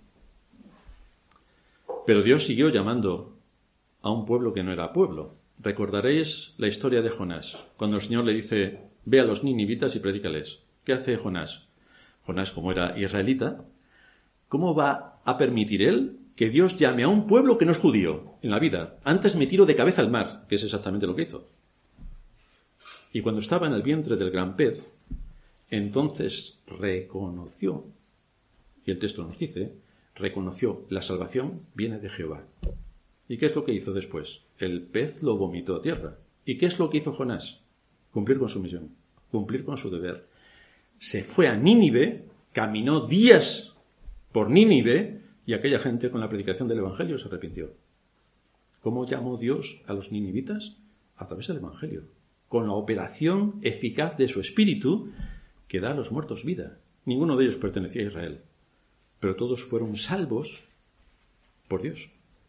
Pero Dios siguió llamando a un pueblo que no era pueblo. Recordaréis la historia de Jonás, cuando el Señor le dice, ve a los ninivitas y predícales. ¿Qué hace Jonás? Jonás, como era israelita, ¿cómo va a permitir él que Dios llame a un pueblo que no es judío en la vida? Antes me tiro de cabeza al mar, que es exactamente lo que hizo. Y cuando estaba en el vientre del gran pez, entonces reconoció, y el texto nos dice, reconoció, la salvación viene de Jehová. ¿Y qué es lo que hizo después? El pez lo vomitó a tierra. ¿Y qué es lo que hizo Jonás? Cumplir con su misión, cumplir con su deber. Se fue a Nínive, caminó días por Nínive, y aquella gente con la predicación del Evangelio se arrepintió. ¿Cómo llamó Dios a los ninivitas? A través del Evangelio, con la operación eficaz de su Espíritu que da a los muertos vida. Ninguno de ellos pertenecía a Israel, pero todos fueron salvos por Dios.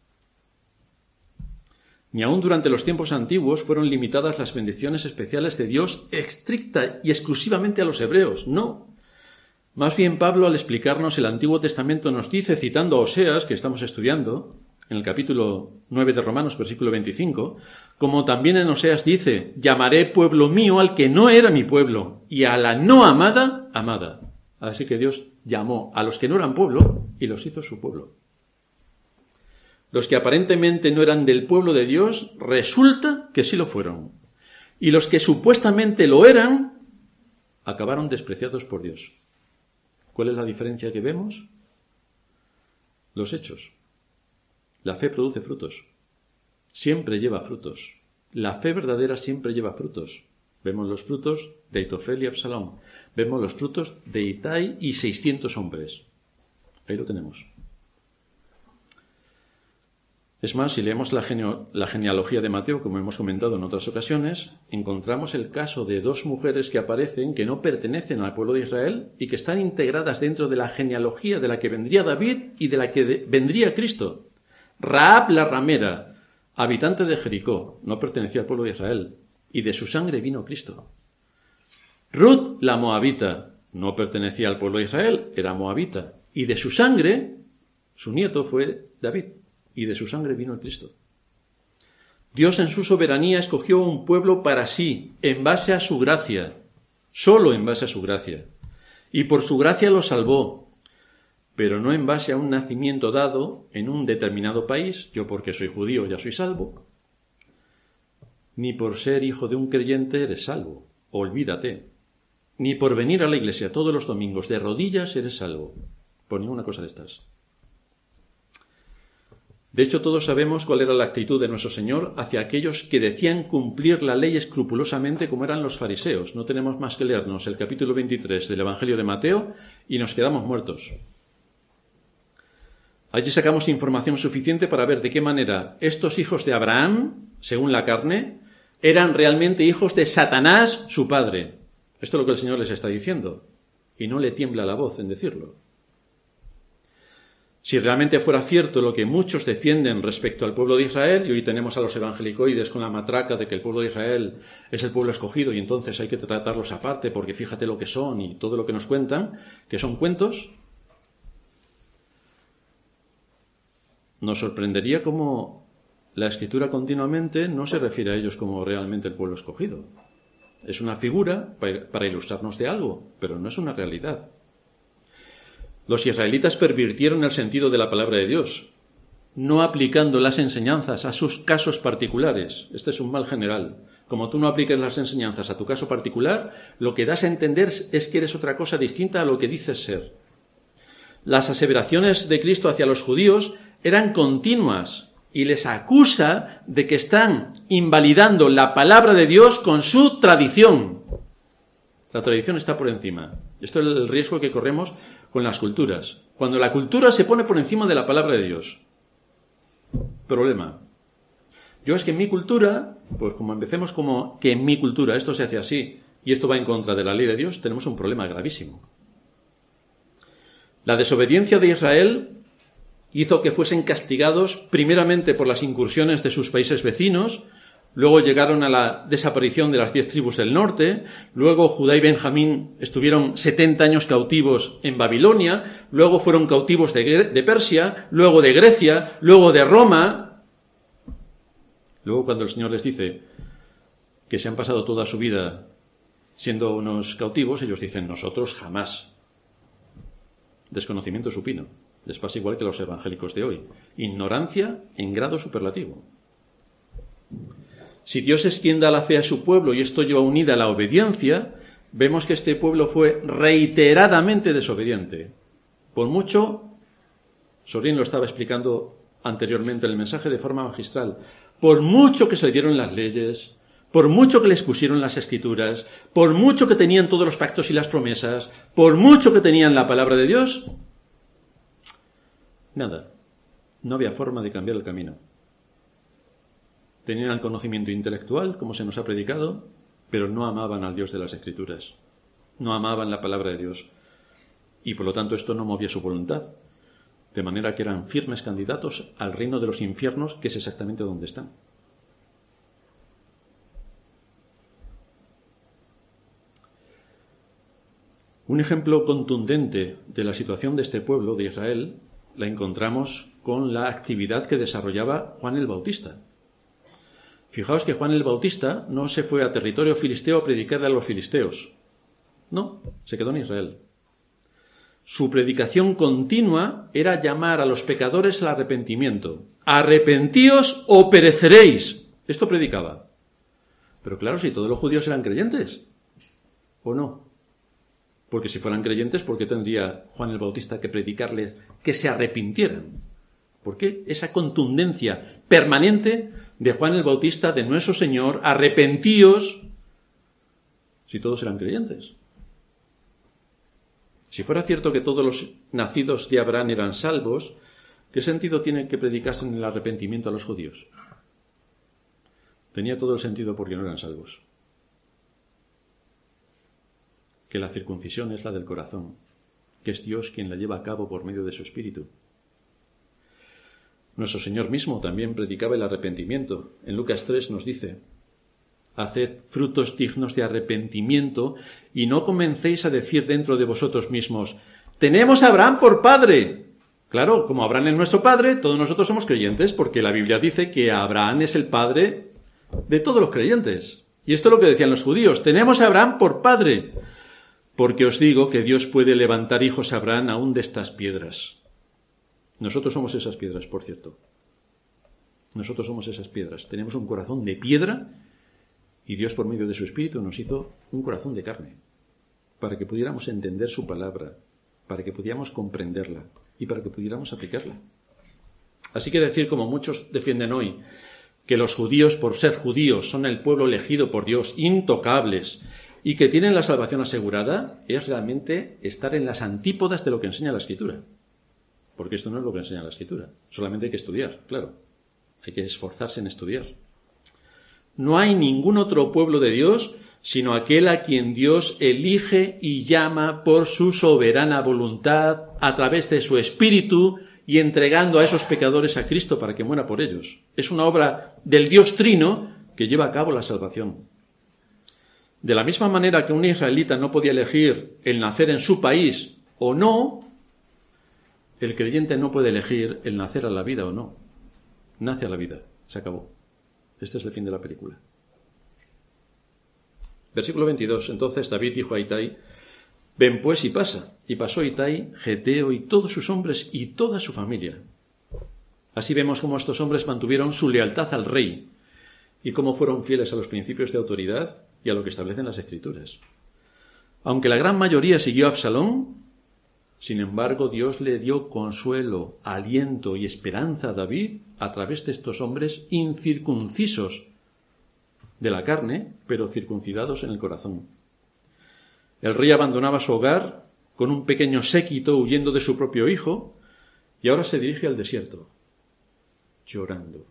Ni aun durante los tiempos antiguos fueron limitadas las bendiciones especiales de Dios estricta y exclusivamente a los hebreos. No. Más bien Pablo, al explicarnos el Antiguo Testamento, nos dice, citando a Oseas, que estamos estudiando, en el capítulo 9 de Romanos, versículo 25, como también en Oseas dice, llamaré pueblo mío al que no era mi pueblo, y a la no amada, amada. Así que Dios llamó a los que no eran pueblo y los hizo su pueblo. Los que aparentemente no eran del pueblo de Dios, resulta que sí lo fueron. Y los que supuestamente lo eran, acabaron despreciados por Dios. ¿Cuál es la diferencia que vemos? Los hechos. La fe produce frutos. Siempre lleva frutos. La fe verdadera siempre lleva frutos. Vemos los frutos de Aitofel y Absalón. Vemos los frutos de Itai y 600 hombres. Ahí lo tenemos. Es más, si leemos la genealogía de Mateo, como hemos comentado en otras ocasiones, encontramos el caso de dos mujeres que aparecen que no pertenecen al pueblo de Israel y que están integradas dentro de la genealogía de la que vendría David y de la que vendría Cristo. Rahab la ramera, habitante de Jericó, no pertenecía al pueblo de Israel, y de su sangre vino Cristo. Ruth la moabita, no pertenecía al pueblo de Israel, era moabita, y de su sangre, su nieto fue David. Y de su sangre vino el Cristo. Dios en su soberanía escogió un pueblo para sí, en base a su gracia, solo en base a su gracia. Y por su gracia lo salvó, pero no en base a un nacimiento dado en un determinado país, yo porque soy judío ya soy salvo, ni por ser hijo de un creyente eres salvo, olvídate, ni por venir a la iglesia todos los domingos de rodillas eres salvo, por ninguna cosa de estas. De hecho, todos sabemos cuál era la actitud de nuestro Señor hacia aquellos que decían cumplir la ley escrupulosamente como eran los fariseos. No tenemos más que leernos el capítulo 23 del Evangelio de Mateo y nos quedamos muertos. Allí sacamos información suficiente para ver de qué manera estos hijos de Abraham, según la carne, eran realmente hijos de Satanás, su padre. Esto es lo que el Señor les está diciendo. Y no le tiembla la voz en decirlo. Si realmente fuera cierto lo que muchos defienden respecto al pueblo de Israel, y hoy tenemos a los evangelicoides con la matraca de que el pueblo de Israel es el pueblo escogido y entonces hay que tratarlos aparte porque fíjate lo que son y todo lo que nos cuentan, que son cuentos, nos sorprendería cómo la Escritura continuamente no se refiere a ellos como realmente el pueblo escogido. Es una figura para ilustrarnos de algo, pero no es una realidad. Los israelitas pervirtieron el sentido de la palabra de Dios, no aplicando las enseñanzas a sus casos particulares. Este es un mal general. Como tú no apliques las enseñanzas a tu caso particular, lo que das a entender es que eres otra cosa distinta a lo que dices ser. Las aseveraciones de Cristo hacia los judíos eran continuas y les acusa de que están invalidando la palabra de Dios con su tradición. La tradición está por encima. Esto es el riesgo que corremos con las culturas. Cuando la cultura se pone por encima de la palabra de Dios. Problema. Yo es que en mi cultura, pues como empecemos como que en mi cultura esto se hace así y esto va en contra de la ley de Dios, tenemos un problema gravísimo. La desobediencia de Israel hizo que fuesen castigados primeramente por las incursiones de sus países vecinos, luego llegaron a la desaparición de las 10 tribus del norte, luego Judá y Benjamín estuvieron 70 años cautivos en Babilonia, luego fueron cautivos de Persia, luego de Grecia, luego de Roma. Luego cuando el Señor les dice que se han pasado toda su vida siendo unos cautivos, ellos dicen, nosotros jamás. Desconocimiento supino. Les pasa igual que a los evangélicos de hoy. Ignorancia en grado superlativo. Si Dios es quien da la fe a su pueblo y esto lleva unida a la obediencia, vemos que este pueblo fue reiteradamente desobediente. Por mucho, Sorín lo estaba explicando anteriormente en el mensaje de forma magistral, por mucho que se le dieron las leyes, por mucho que les pusieron las escrituras, por mucho que tenían todos los pactos y las promesas, por mucho que tenían la palabra de Dios, nada, no había forma de cambiar el camino. Tenían el conocimiento intelectual, como se nos ha predicado, pero no amaban al Dios de las Escrituras. No amaban la palabra de Dios. Y por lo tanto esto no movía su voluntad. De manera que eran firmes candidatos al reino de los infiernos, que es exactamente donde están. Un ejemplo contundente de la situación de este pueblo, de Israel, la encontramos con la actividad que desarrollaba Juan el Bautista. Fijaos que Juan el Bautista no se fue a territorio filisteo a predicarle a los filisteos. No, se quedó en Israel. Su predicación continua era llamar a los pecadores al arrepentimiento. ¡Arrepentíos o pereceréis! Esto predicaba. Pero claro, si todos los judíos eran creyentes, ¿o no? Porque si fueran creyentes, ¿por qué tendría Juan el Bautista que predicarles que se arrepintieran? ¿Por qué esa contundencia permanente de Juan el Bautista, de nuestro Señor, arrepentíos, si todos eran creyentes? Si fuera cierto que todos los nacidos de Abraham eran salvos, ¿qué sentido tiene que predicasen el arrepentimiento a los judíos? Tenía todo el sentido porque no eran salvos. Que la circuncisión es la del corazón, que es Dios quien la lleva a cabo por medio de su Espíritu. Nuestro Señor mismo también predicaba el arrepentimiento. En Lucas 3 nos dice, haced frutos dignos de arrepentimiento y no comencéis a decir dentro de vosotros mismos, tenemos a Abraham por padre. Claro, como Abraham es nuestro padre, todos nosotros somos creyentes, porque la Biblia dice que Abraham es el padre de todos los creyentes. Y esto es lo que decían los judíos, tenemos a Abraham por padre, porque os digo que Dios puede levantar hijos a Abraham aún de estas piedras. Nosotros somos esas piedras, por cierto. Nosotros somos esas piedras. Tenemos un corazón de piedra y Dios por medio de su Espíritu nos hizo un corazón de carne para que pudiéramos entender su palabra, para que pudiéramos comprenderla y para que pudiéramos aplicarla. Así que decir, como muchos defienden hoy, que los judíos, por ser judíos, son el pueblo elegido por Dios, intocables, y que tienen la salvación asegurada, es realmente estar en las antípodas de lo que enseña la Escritura. Porque esto no es lo que enseña la Escritura. Solamente hay que estudiar, claro. Hay que esforzarse en estudiar. No hay ningún otro pueblo de Dios sino aquel a quien Dios elige y llama por su soberana voluntad a través de su Espíritu y entregando a esos pecadores a Cristo para que muera por ellos. Es una obra del Dios Trino que lleva a cabo la salvación. De la misma manera que un israelita no podía elegir el nacer en su país o no, el creyente no puede elegir el nacer a la vida o no. Nace a la vida. Se acabó. Este es el fin de la película. Versículo 22. Entonces David dijo a Itai, Ven pues y pasa. Y pasó Itai, Geteo y todos sus hombres y toda su familia. Así vemos cómo estos hombres mantuvieron su lealtad al rey y cómo fueron fieles a los principios de autoridad y a lo que establecen las Escrituras. Aunque la gran mayoría siguió a Absalón, sin embargo Dios le dio consuelo, aliento y esperanza a David a través de estos hombres incircuncisos de la carne, pero circuncidados en el corazón. El rey abandonaba su hogar con un pequeño séquito huyendo de su propio hijo y ahora se dirige al desierto, llorando.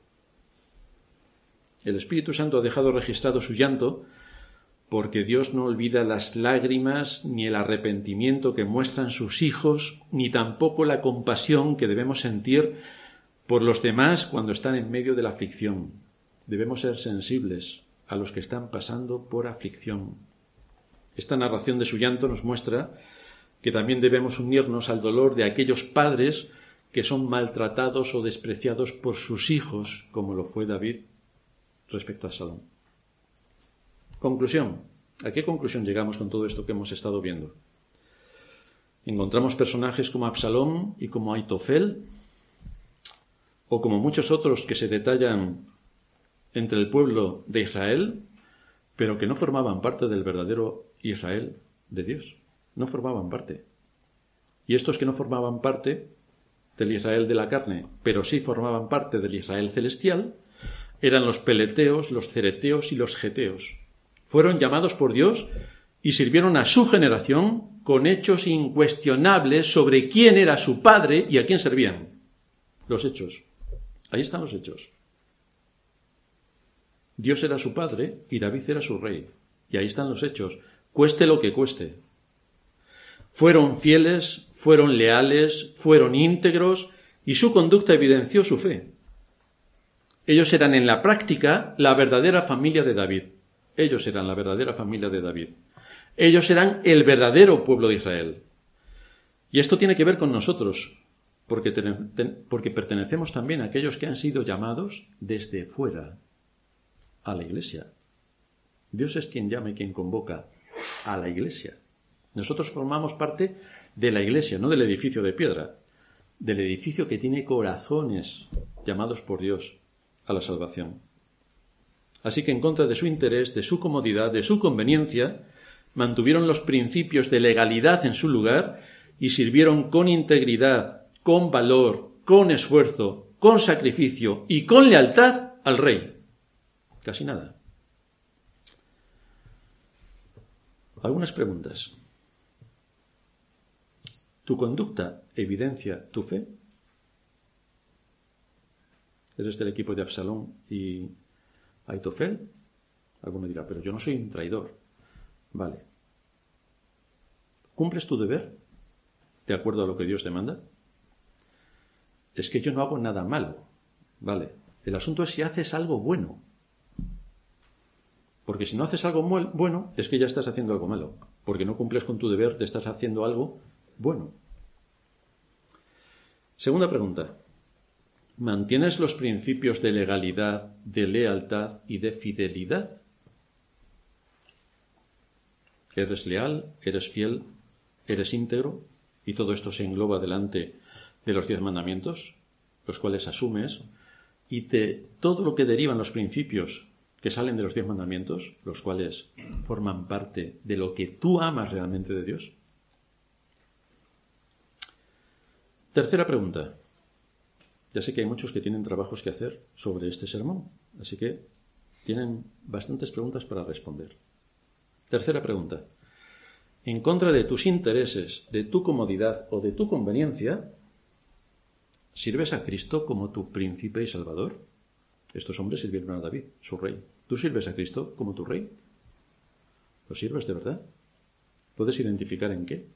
El Espíritu Santo ha dejado registrado su llanto porque Dios no olvida las lágrimas ni el arrepentimiento que muestran sus hijos, ni tampoco la compasión que debemos sentir por los demás cuando están en medio de la aflicción. Debemos ser sensibles a los que están pasando por aflicción. Esta narración de su llanto nos muestra que también debemos unirnos al dolor de aquellos padres que son maltratados o despreciados por sus hijos, como lo fue David respecto a Absalón. Conclusión. ¿A qué conclusión llegamos con todo esto que hemos estado viendo? Encontramos personajes como Absalón y como Aitofel, o como muchos otros que se detallan entre el pueblo de Israel, pero que no formaban parte del verdadero Israel de Dios. No formaban parte. Y estos que no formaban parte del Israel de la carne, pero sí formaban parte del Israel celestial, eran los peleteos, los cereteos y los geteos. Fueron llamados por Dios y sirvieron a su generación con hechos incuestionables sobre quién era su padre y a quién servían. Los hechos. Ahí están los hechos. Dios era su padre y David era su rey. Y ahí están los hechos. Cueste lo que cueste. Fueron fieles, fueron leales, fueron íntegros y su conducta evidenció su fe. Ellos eran en la práctica la verdadera familia de David. Ellos eran la verdadera familia de David. Ellos eran el verdadero pueblo de Israel. Y esto tiene que ver con nosotros, porque pertenecemos también a aquellos que han sido llamados desde fuera a la iglesia. Dios es quien llama y quien convoca a la iglesia. Nosotros formamos parte de la iglesia, no del edificio de piedra, del edificio que tiene corazones llamados por Dios a la salvación. Así que en contra de su interés, de su comodidad, de su conveniencia, mantuvieron los principios de legalidad en su lugar y sirvieron con integridad, con valor, con esfuerzo, con sacrificio y con lealtad al rey. Casi nada. Algunas preguntas. ¿Tu conducta evidencia tu fe? ¿Eres del equipo de Absalón y Aitofel? Alguno dirá, pero yo no soy un traidor. Vale. ¿Cumples tu deber de acuerdo a lo que Dios demanda? Es que yo no hago nada malo. Vale. El asunto es si haces algo bueno. Porque si no haces algo bueno, es que ya estás haciendo algo malo. Porque no cumples con tu deber de estar haciendo algo bueno. Segunda pregunta. ¿Mantienes los principios de legalidad, de lealtad y de fidelidad? ¿Eres leal? ¿Eres fiel? ¿Eres íntegro? Y todo esto se engloba delante de los 10 mandamientos, los cuales asumes, y todo lo que derivan los principios que salen de los 10 mandamientos, los cuales forman parte de lo que tú amas realmente de Dios. Tercera pregunta. Ya sé que hay muchos que tienen trabajos que hacer sobre este sermón, así que tienen bastantes preguntas para responder. Tercera pregunta. En contra de tus intereses, de tu comodidad o de tu conveniencia, ¿sirves a Cristo como tu príncipe y salvador? Estos hombres sirvieron a David, su rey. ¿Tú sirves a Cristo como tu rey? ¿Lo sirves de verdad? ¿Puedes identificar en qué?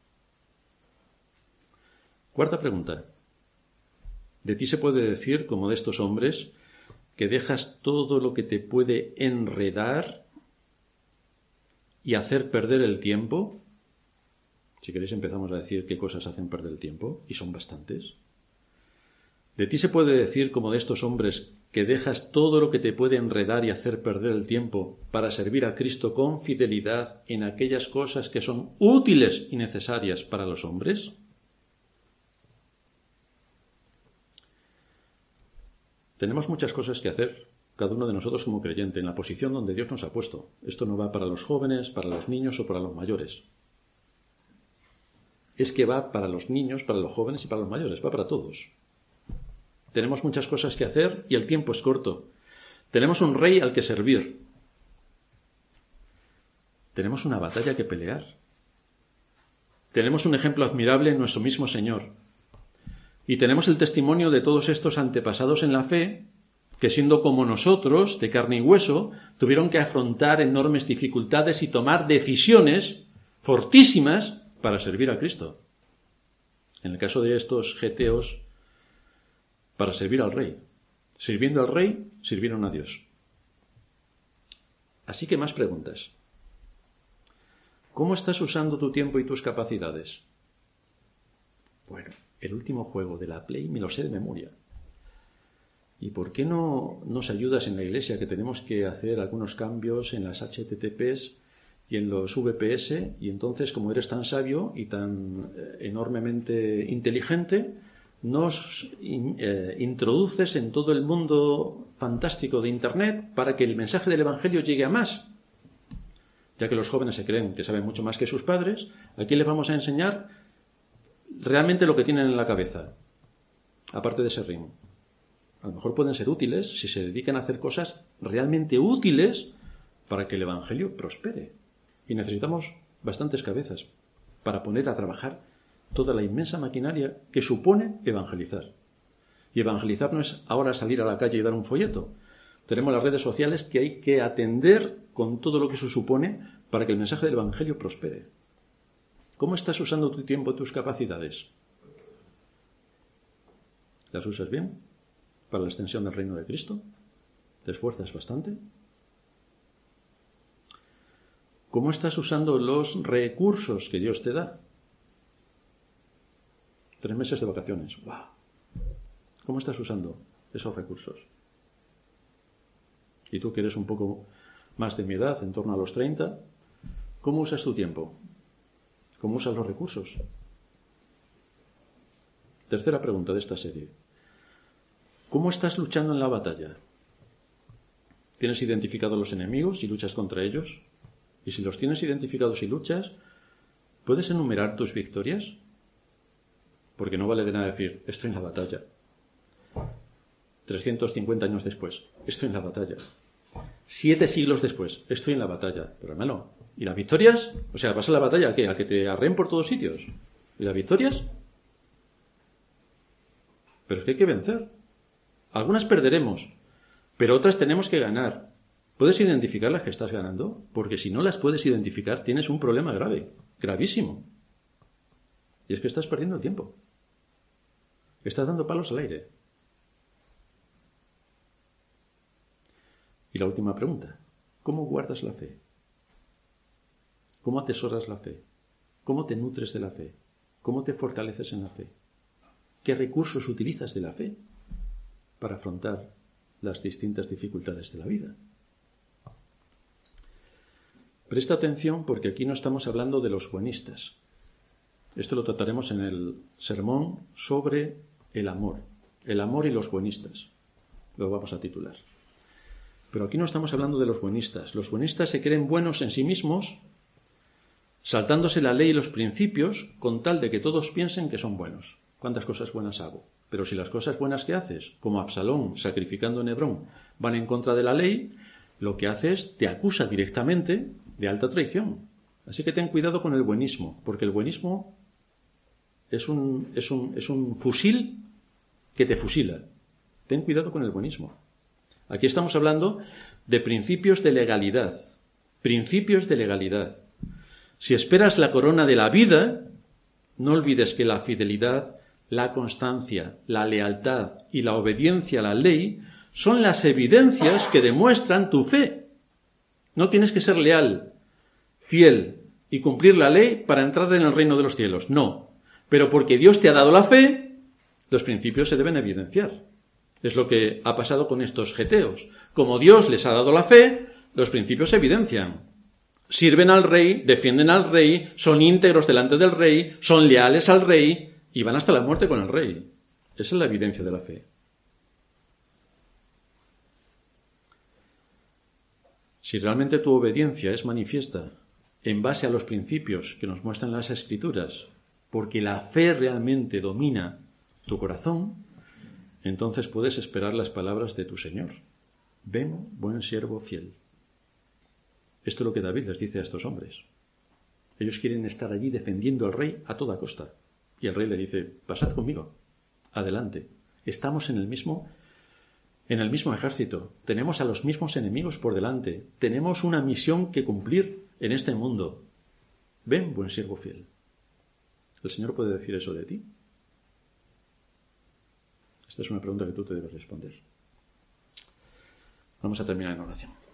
Cuarta pregunta. De ti se puede decir, como de estos hombres, que dejas todo lo que te puede enredar y hacer perder el tiempo. Si queréis empezamos a decir qué cosas hacen perder el tiempo, y son bastantes. De ti se puede decir, como de estos hombres, que dejas todo lo que te puede enredar y hacer perder el tiempo para servir a Cristo con fidelidad en aquellas cosas que son útiles y necesarias para los hombres? Tenemos muchas cosas que hacer, cada uno de nosotros como creyente, en la posición donde Dios nos ha puesto. Esto no va para los jóvenes, para los niños o para los mayores. Es que va para los niños, para los jóvenes y para los mayores, va para todos. Tenemos muchas cosas que hacer y el tiempo es corto. Tenemos un rey al que servir. Tenemos una batalla que pelear. Tenemos un ejemplo admirable en nuestro mismo Señor. Y tenemos el testimonio de todos estos antepasados en la fe, que siendo como nosotros, de carne y hueso, tuvieron que afrontar enormes dificultades y tomar decisiones fortísimas para servir a Cristo. En el caso de estos geteos, para servir al rey. Sirviendo al rey, sirvieron a Dios. Así que más preguntas. ¿Cómo estás usando tu tiempo y tus capacidades? Bueno, el último juego de la Play me lo sé de memoria. ¿Y por qué no nos ayudas en la iglesia, que tenemos que hacer algunos cambios en las HTTPs y en los VPS? Y entonces, como eres tan sabio y tan enormemente inteligente, nos introduces en todo el mundo fantástico de Internet para que el mensaje del Evangelio llegue a más. Ya que los jóvenes se creen que saben mucho más que sus padres, aquí les vamos a enseñar realmente lo que tienen en la cabeza, aparte de ese ritmo. A lo mejor pueden ser útiles si se dedican a hacer cosas realmente útiles para que el Evangelio prospere. Y necesitamos bastantes cabezas para poner a trabajar toda la inmensa maquinaria que supone evangelizar. Y evangelizar no es ahora salir a la calle y dar un folleto. Tenemos las redes sociales que hay que atender con todo lo que eso supone para que el mensaje del Evangelio prospere. ¿Cómo estás usando tu tiempo y tus capacidades? ¿Las usas bien para la extensión del reino de Cristo? ¿Te esfuerzas bastante? ¿Cómo estás usando los recursos que Dios te da? 3 meses de vacaciones. ¡Wow! ¿Cómo estás usando esos recursos? Y tú, que eres un poco más de mi edad, en torno a los 30, ¿cómo usas tu tiempo? ¿Cómo usas los recursos? Tercera pregunta de esta serie. ¿Cómo estás luchando en la batalla? ¿Tienes identificados los enemigos y luchas contra ellos? Y si los tienes identificados y luchas, ¿puedes enumerar tus victorias? Porque no vale de nada decir, estoy en la batalla. 350 años después, estoy en la batalla. 7 siglos después, estoy en la batalla. Pero hermano, ¿y las victorias? O sea, ¿vas a la batalla a qué? ¿A que te arreen por todos sitios? ¿Y las victorias? Pero es que hay que vencer. Algunas perderemos, pero otras tenemos que ganar. ¿Puedes identificar las que estás ganando? Porque si no las puedes identificar, tienes un problema grave, gravísimo. Y es que estás perdiendo el tiempo. Estás dando palos al aire. Y la última pregunta. ¿Cómo guardas la fe? ¿Cómo atesoras la fe? ¿Cómo te nutres de la fe? ¿Cómo te fortaleces en la fe? ¿Qué recursos utilizas de la fe para afrontar las distintas dificultades de la vida? Presta atención, porque aquí no estamos hablando de los buenistas. Esto lo trataremos en el sermón sobre el amor y los buenistas. Lo vamos a titular. Pero aquí no estamos hablando de los buenistas. Los buenistas se creen buenos en sí mismos, saltándose la ley y los principios, con tal de que todos piensen que son buenos. ¿Cuántas cosas buenas hago? Pero si las cosas buenas que haces, como Absalón sacrificando en Hebrón, van en contra de la ley, lo que haces te acusa directamente de alta traición. Así que ten cuidado con el buenismo, porque el buenismo es un fusil que te fusila. Ten cuidado con el buenismo. Aquí estamos hablando de principios de legalidad. Principios de legalidad. Si esperas la corona de la vida, no olvides que la fidelidad, la constancia, la lealtad y la obediencia a la ley son las evidencias que demuestran tu fe. No tienes que ser leal, fiel y cumplir la ley para entrar en el reino de los cielos. No. Pero porque Dios te ha dado la fe, los principios se deben evidenciar. Es lo que ha pasado con estos geteos. Como Dios les ha dado la fe, los principios se evidencian. Sirven al rey, defienden al rey, son íntegros delante del rey, son leales al rey y van hasta la muerte con el rey. Esa es la evidencia de la fe. Si realmente tu obediencia es manifiesta en base a los principios que nos muestran las Escrituras, porque la fe realmente domina tu corazón, entonces puedes esperar las palabras de tu Señor. Ven, buen siervo fiel. Esto es lo que David les dice a estos hombres. Ellos quieren estar allí defendiendo al rey a toda costa. Y el rey le dice, pasad conmigo, adelante. Estamos en el mismo ejército. Tenemos a los mismos enemigos por delante. Tenemos una misión que cumplir en este mundo. Ven, buen siervo fiel. ¿El Señor puede decir eso de ti? Esta es una pregunta que tú te debes responder. Vamos a terminar en oración.